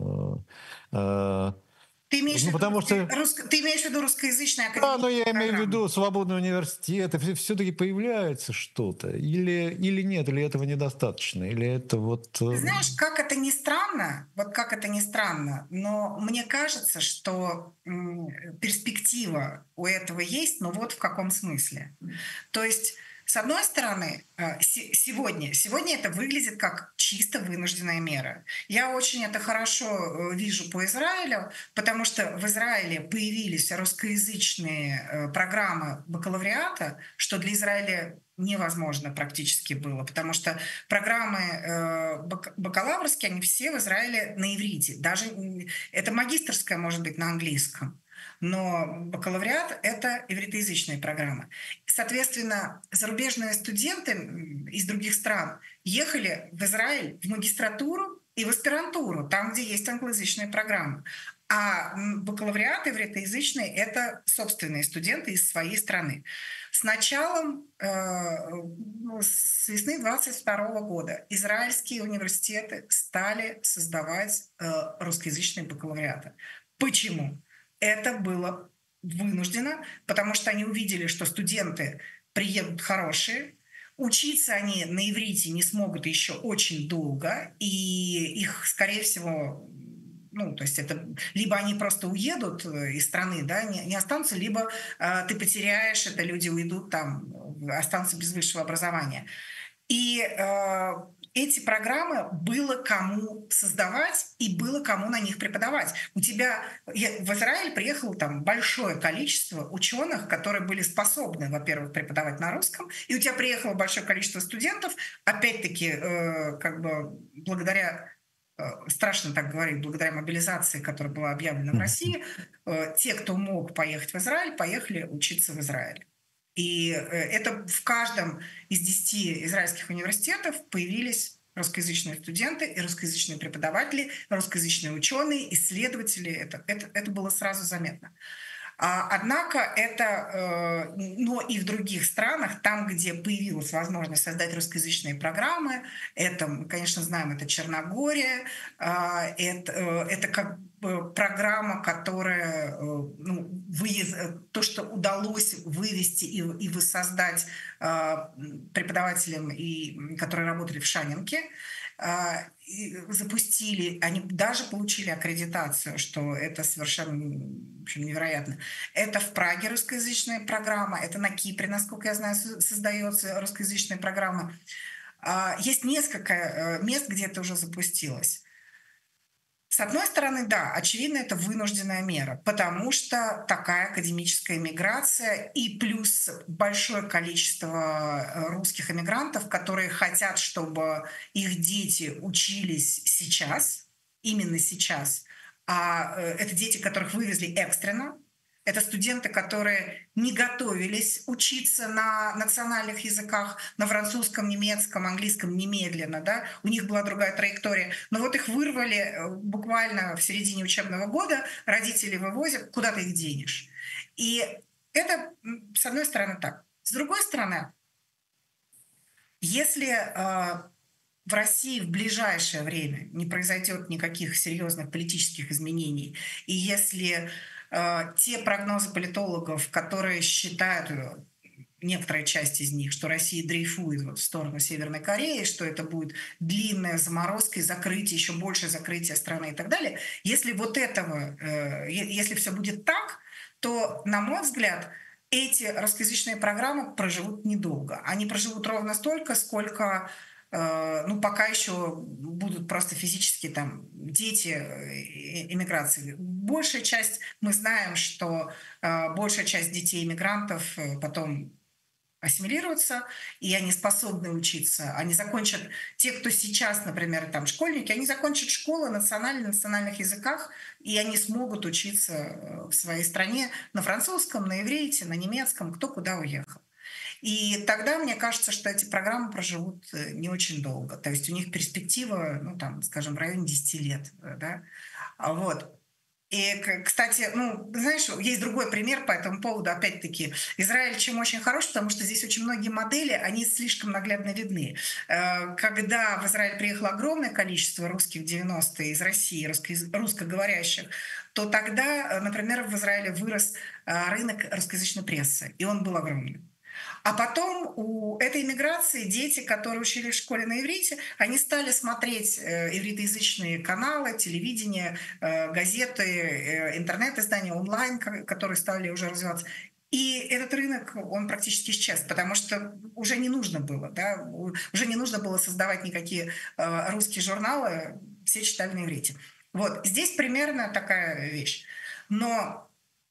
Speaker 1: э,
Speaker 2: Ты имеешь в
Speaker 1: Ну,
Speaker 2: виду,
Speaker 1: потому
Speaker 2: русский-
Speaker 1: что,
Speaker 2: русско- ты имеешь в виду русскоязычные
Speaker 1: да, но
Speaker 2: академические
Speaker 1: я имею в
Speaker 2: программы?
Speaker 1: виду свободные университеты, все-таки появляется что-то. Или, или нет, или этого недостаточно, или это вот...
Speaker 2: Ты
Speaker 1: э,
Speaker 2: знаешь, как это ни странно, вот как это ни странно, но мне кажется, что м, перспектива у этого есть, но вот в каком смысле. То есть, с одной стороны, э, се- сегодня, сегодня это выглядит как чисто вынужденная мера. Я очень это хорошо э, вижу по Израилю, потому что в Израиле появились русскоязычные э, программы бакалавриата, что для Израиля невозможно практически было, потому что программы э, бак- бакалаврские, они все в Израиле на иврите. Даже м, это магистерская может быть на английском, но бакалавриат — это ивритоязычные программы. Соответственно, зарубежные студенты м, из других стран ехали в Израиль в магистратуру и в аспирантуру, там, где есть англоязычные программы. А м, бакалавриат ивритоязычный — это собственные студенты из своей страны. С началом, э, ну, с весны двадцать второго года израильские университеты стали создавать э, русскоязычные бакалавриаты. Почему? Это было вынуждено, потому что они увидели, что студенты приедут хорошие, учиться они на иврите не смогут еще очень долго, и их, скорее всего, ну, то есть это либо они просто уедут э, из страны, да, не, не останутся, либо э, ты потеряешь, это люди уйдут там, э, останутся без высшего образования. И э, эти программы было кому создавать и было кому на них преподавать. У тебя я, в Израиль приехало там большое количество ученых, которые были способны, во-первых, преподавать на русском, и у тебя приехало большое количество студентов, опять-таки, э, как бы благодаря э, страшно так говорить, благодаря мобилизации, которая была объявлена в России, э, те, кто мог поехать в Израиль, поехали учиться в Израиль. И э, это в каждом из десяти израильских университетов появились русскоязычные студенты и русскоязычные преподаватели, русскоязычные ученые, исследователи. Это, это, это было сразу заметно. А, Однако это, э, но и в других странах, там, где появилась возможность создать русскоязычные программы, это, мы, конечно, знаем, это Черногория, а, это, э, это как бы программа, которая, э, ну, выезд, э, то, что удалось вывести и, и воссоздать а, преподавателям, и, которые работали в Шанинке, а, и запустили, они даже получили аккредитацию, что это совершенно, в общем, невероятно. Это в Праге русскоязычная программа, это на Кипре, насколько я знаю, со- создается русскоязычная программа. А, Есть несколько э, мест, где это уже запустилось. С одной стороны, да, очевидно, это вынужденная мера, потому что такая академическая миграция и плюс большое количество э, русских эмигрантов, которые хотят, чтобы их дети учились сейчас, именно сейчас, а э, это дети, которых вывезли экстренно, это студенты, которые не готовились учиться на национальных языках, на французском, немецком, английском немедленно, да, у них была другая траектория. Но вот их вырвали э, буквально в середине учебного года, родители вывозят, куда ты их денешь. И это, м, с одной стороны, так. С другой стороны, если э, в России в ближайшее время не произойдет никаких серьезных политических изменений, и если э, те прогнозы политологов, которые считают, э, некоторая часть из них, что Россия дрейфует вот в сторону Северной Кореи, что это будет длинная заморозка и закрытие, еще большее закрытие страны и так далее, если вот этого, э, е- если все будет так, то, на мой взгляд, эти русскоязычные программы проживут недолго. Они проживут ровно столько, сколько э, ну, пока еще будут просто физически там дети э, иммиграции. Большая часть, мы знаем, что э, большая часть детей иммигрантов э, потом ассимилируются, и они способны учиться. Они закончат, те, кто сейчас, например, там школьники, они закончат школы национальных, национальных языках, и они смогут учиться э, в своей стране на французском, на иврите, на немецком, кто куда уехал. И тогда мне кажется, что эти программы проживут э, не очень долго. То есть у них перспектива, ну там, скажем, в районе десяти лет. э, Да? А Вот. И, к- кстати, ну, знаешь, есть другой пример по этому поводу. Опять-таки, Израиль чем очень хорош, потому что здесь очень многие модели, они слишком наглядно видны. Э, Когда в Израиль приехало огромное количество русских в девяностые из России, русско- русскоговорящих, то тогда, э, например, в Израиле вырос э, рынок русскоязычной прессы, и он был огромным. А потом у этой иммиграции дети, которые учились в школе на иврите, они стали смотреть э, ивритоязычные каналы, телевидение, э, газеты, э, интернет-издания, онлайн, ко- которые стали уже развиваться. И этот рынок, он практически исчез, потому что уже не нужно было, да, у- уже не нужно было создавать никакие э, русские журналы, все читали на иврите. Вот, здесь примерно такая вещь. Но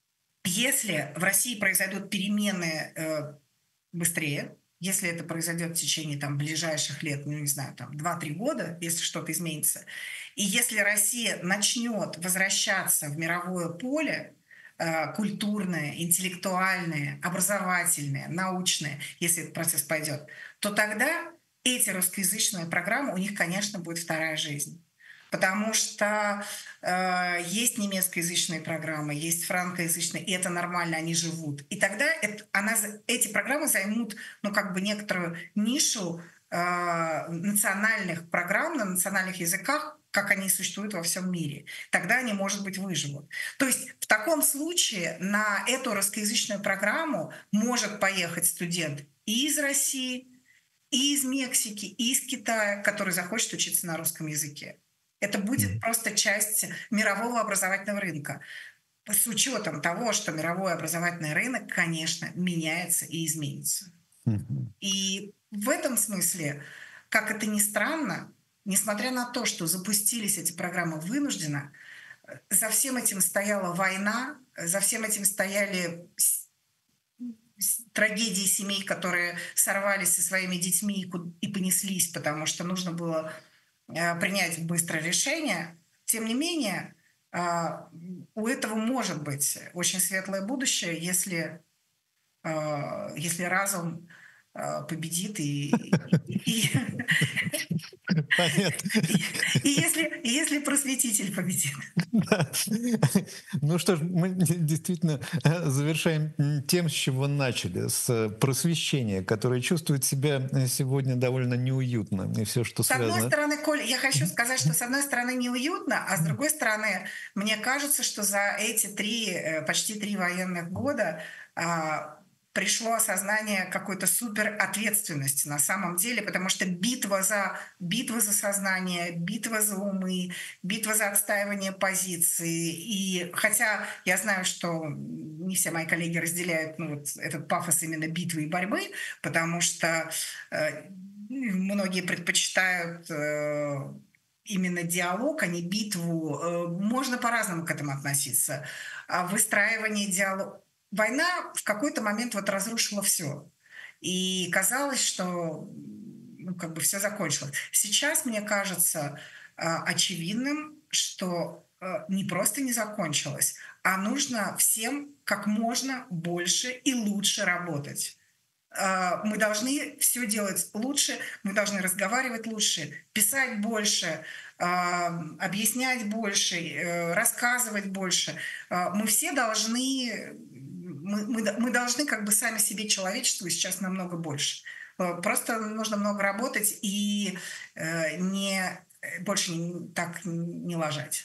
Speaker 2: если в России произойдут перемены э, быстрее, если это произойдет в течение там, ближайших лет, ну не знаю, там два-три года, если что-то изменится, и если Россия начнет возвращаться в мировое поле, э, культурное, интеллектуальное, образовательное, научное, если этот процесс пойдет, то тогда эти русскоязычные программы, у них, конечно, будет вторая жизнь. Потому что э, есть немецкоязычные программы, есть франкоязычные, и это нормально, они живут. И тогда это, она, за- эти программы займут, ну, как бы некоторую нишу э, национальных программ на национальных языках, как они существуют во всем мире. Тогда они, может быть, выживут. То есть в таком случае на эту русскоязычную программу может поехать студент и из России, и из Мексики, и из Китая, который захочет учиться на русском языке. Это будет
Speaker 1: Мгм.
Speaker 2: просто часть мирового образовательного рынка. С учетом того, что мировой образовательный рынок, конечно, меняется и изменится.
Speaker 1: Мгм.
Speaker 2: И в этом смысле, как это ни странно, несмотря на то, что запустились эти программы вынужденно, э, за всем этим стояла война, за всем этим стояли с- с- трагедии семей, которые сорвались со своими детьми и ку- и понеслись, потому что нужно было э, принять быстрое решение. Тем не менее, а, у этого может быть очень светлое будущее, если, а, если разум а, победит и, и,
Speaker 1: Понятно.
Speaker 2: и- и если, и если просветитель победит.
Speaker 1: Да. Ну что ж, мы действительно э, завершаем м, тем, с чего начали, с э, просвещения, которое чувствует себя э, сегодня довольно неуютно, и все, что
Speaker 2: С одной
Speaker 1: связано.
Speaker 2: стороны, Коль, я хочу сказать, что с одной стороны неуютно, а с другой стороны, мне кажется, что за эти три, э, почти три военных года а, пришло осознание какой-то супер ответственности на самом деле, потому что битва за, битва за сознание, битва за умы, битва за отстаивание позиции. И хотя я знаю, что не все мои коллеги разделяют ну, вот этот пафос именно битвы и борьбы, потому что э, многие предпочитают э, именно диалог, а не битву. Э, можно по-разному к этому относиться. А выстраивание диалога. Война в какой-то момент вот разрушила все. И казалось, что ну, как бы все закончилось. Сейчас, мне кажется, э, очевидным, что э, не просто не закончилось, а нужно всем как можно больше и лучше работать. Э, Мы должны все делать лучше, мы должны разговаривать лучше, писать больше, э, объяснять больше, э, рассказывать больше. Э, Мы все должны, мы, мы, д- мы должны как бы сами себе, человечеству, сейчас намного больше. Э, Просто нужно много работать и э, не, больше не- так не лажать.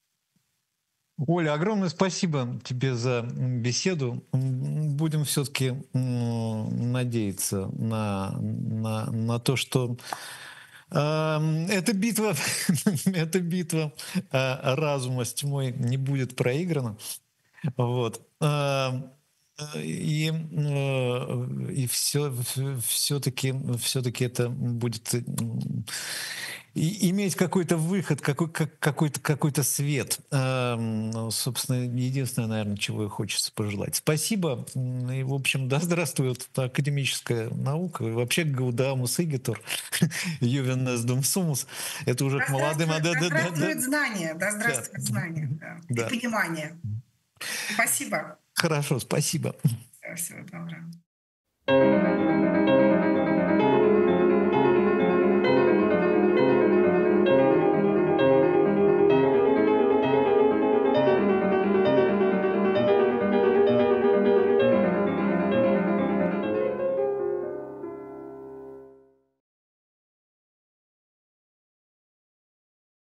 Speaker 1: Оля, огромное спасибо тебе за м, беседу. М, Будем все-таки надеяться на, на, на то, что эм, эта битва, эта битва э, разума с тьмой не будет проиграна. Вот. Эм, э, И, э, и все, все-таки, все-таки это будет м, и иметь какой-то выход, какой, как- какой-то, какой-то свет. Эм, ну, собственно, единственное, наверное, чего и хочется пожелать. Спасибо. М, И, в общем, да здравствует академическая наука. И вообще, гаудамус игитур, ювенес дум сумус. Это уже
Speaker 2: Да
Speaker 1: к молодым. а
Speaker 2: здравствует,
Speaker 1: Да,
Speaker 2: да
Speaker 1: да, да, да.
Speaker 2: здравствует знание, да
Speaker 1: Да.
Speaker 2: здравствует знание, да. И
Speaker 1: Да.
Speaker 2: понимание. Спасибо.
Speaker 1: Хорошо, спасибо.
Speaker 2: Всего доброго.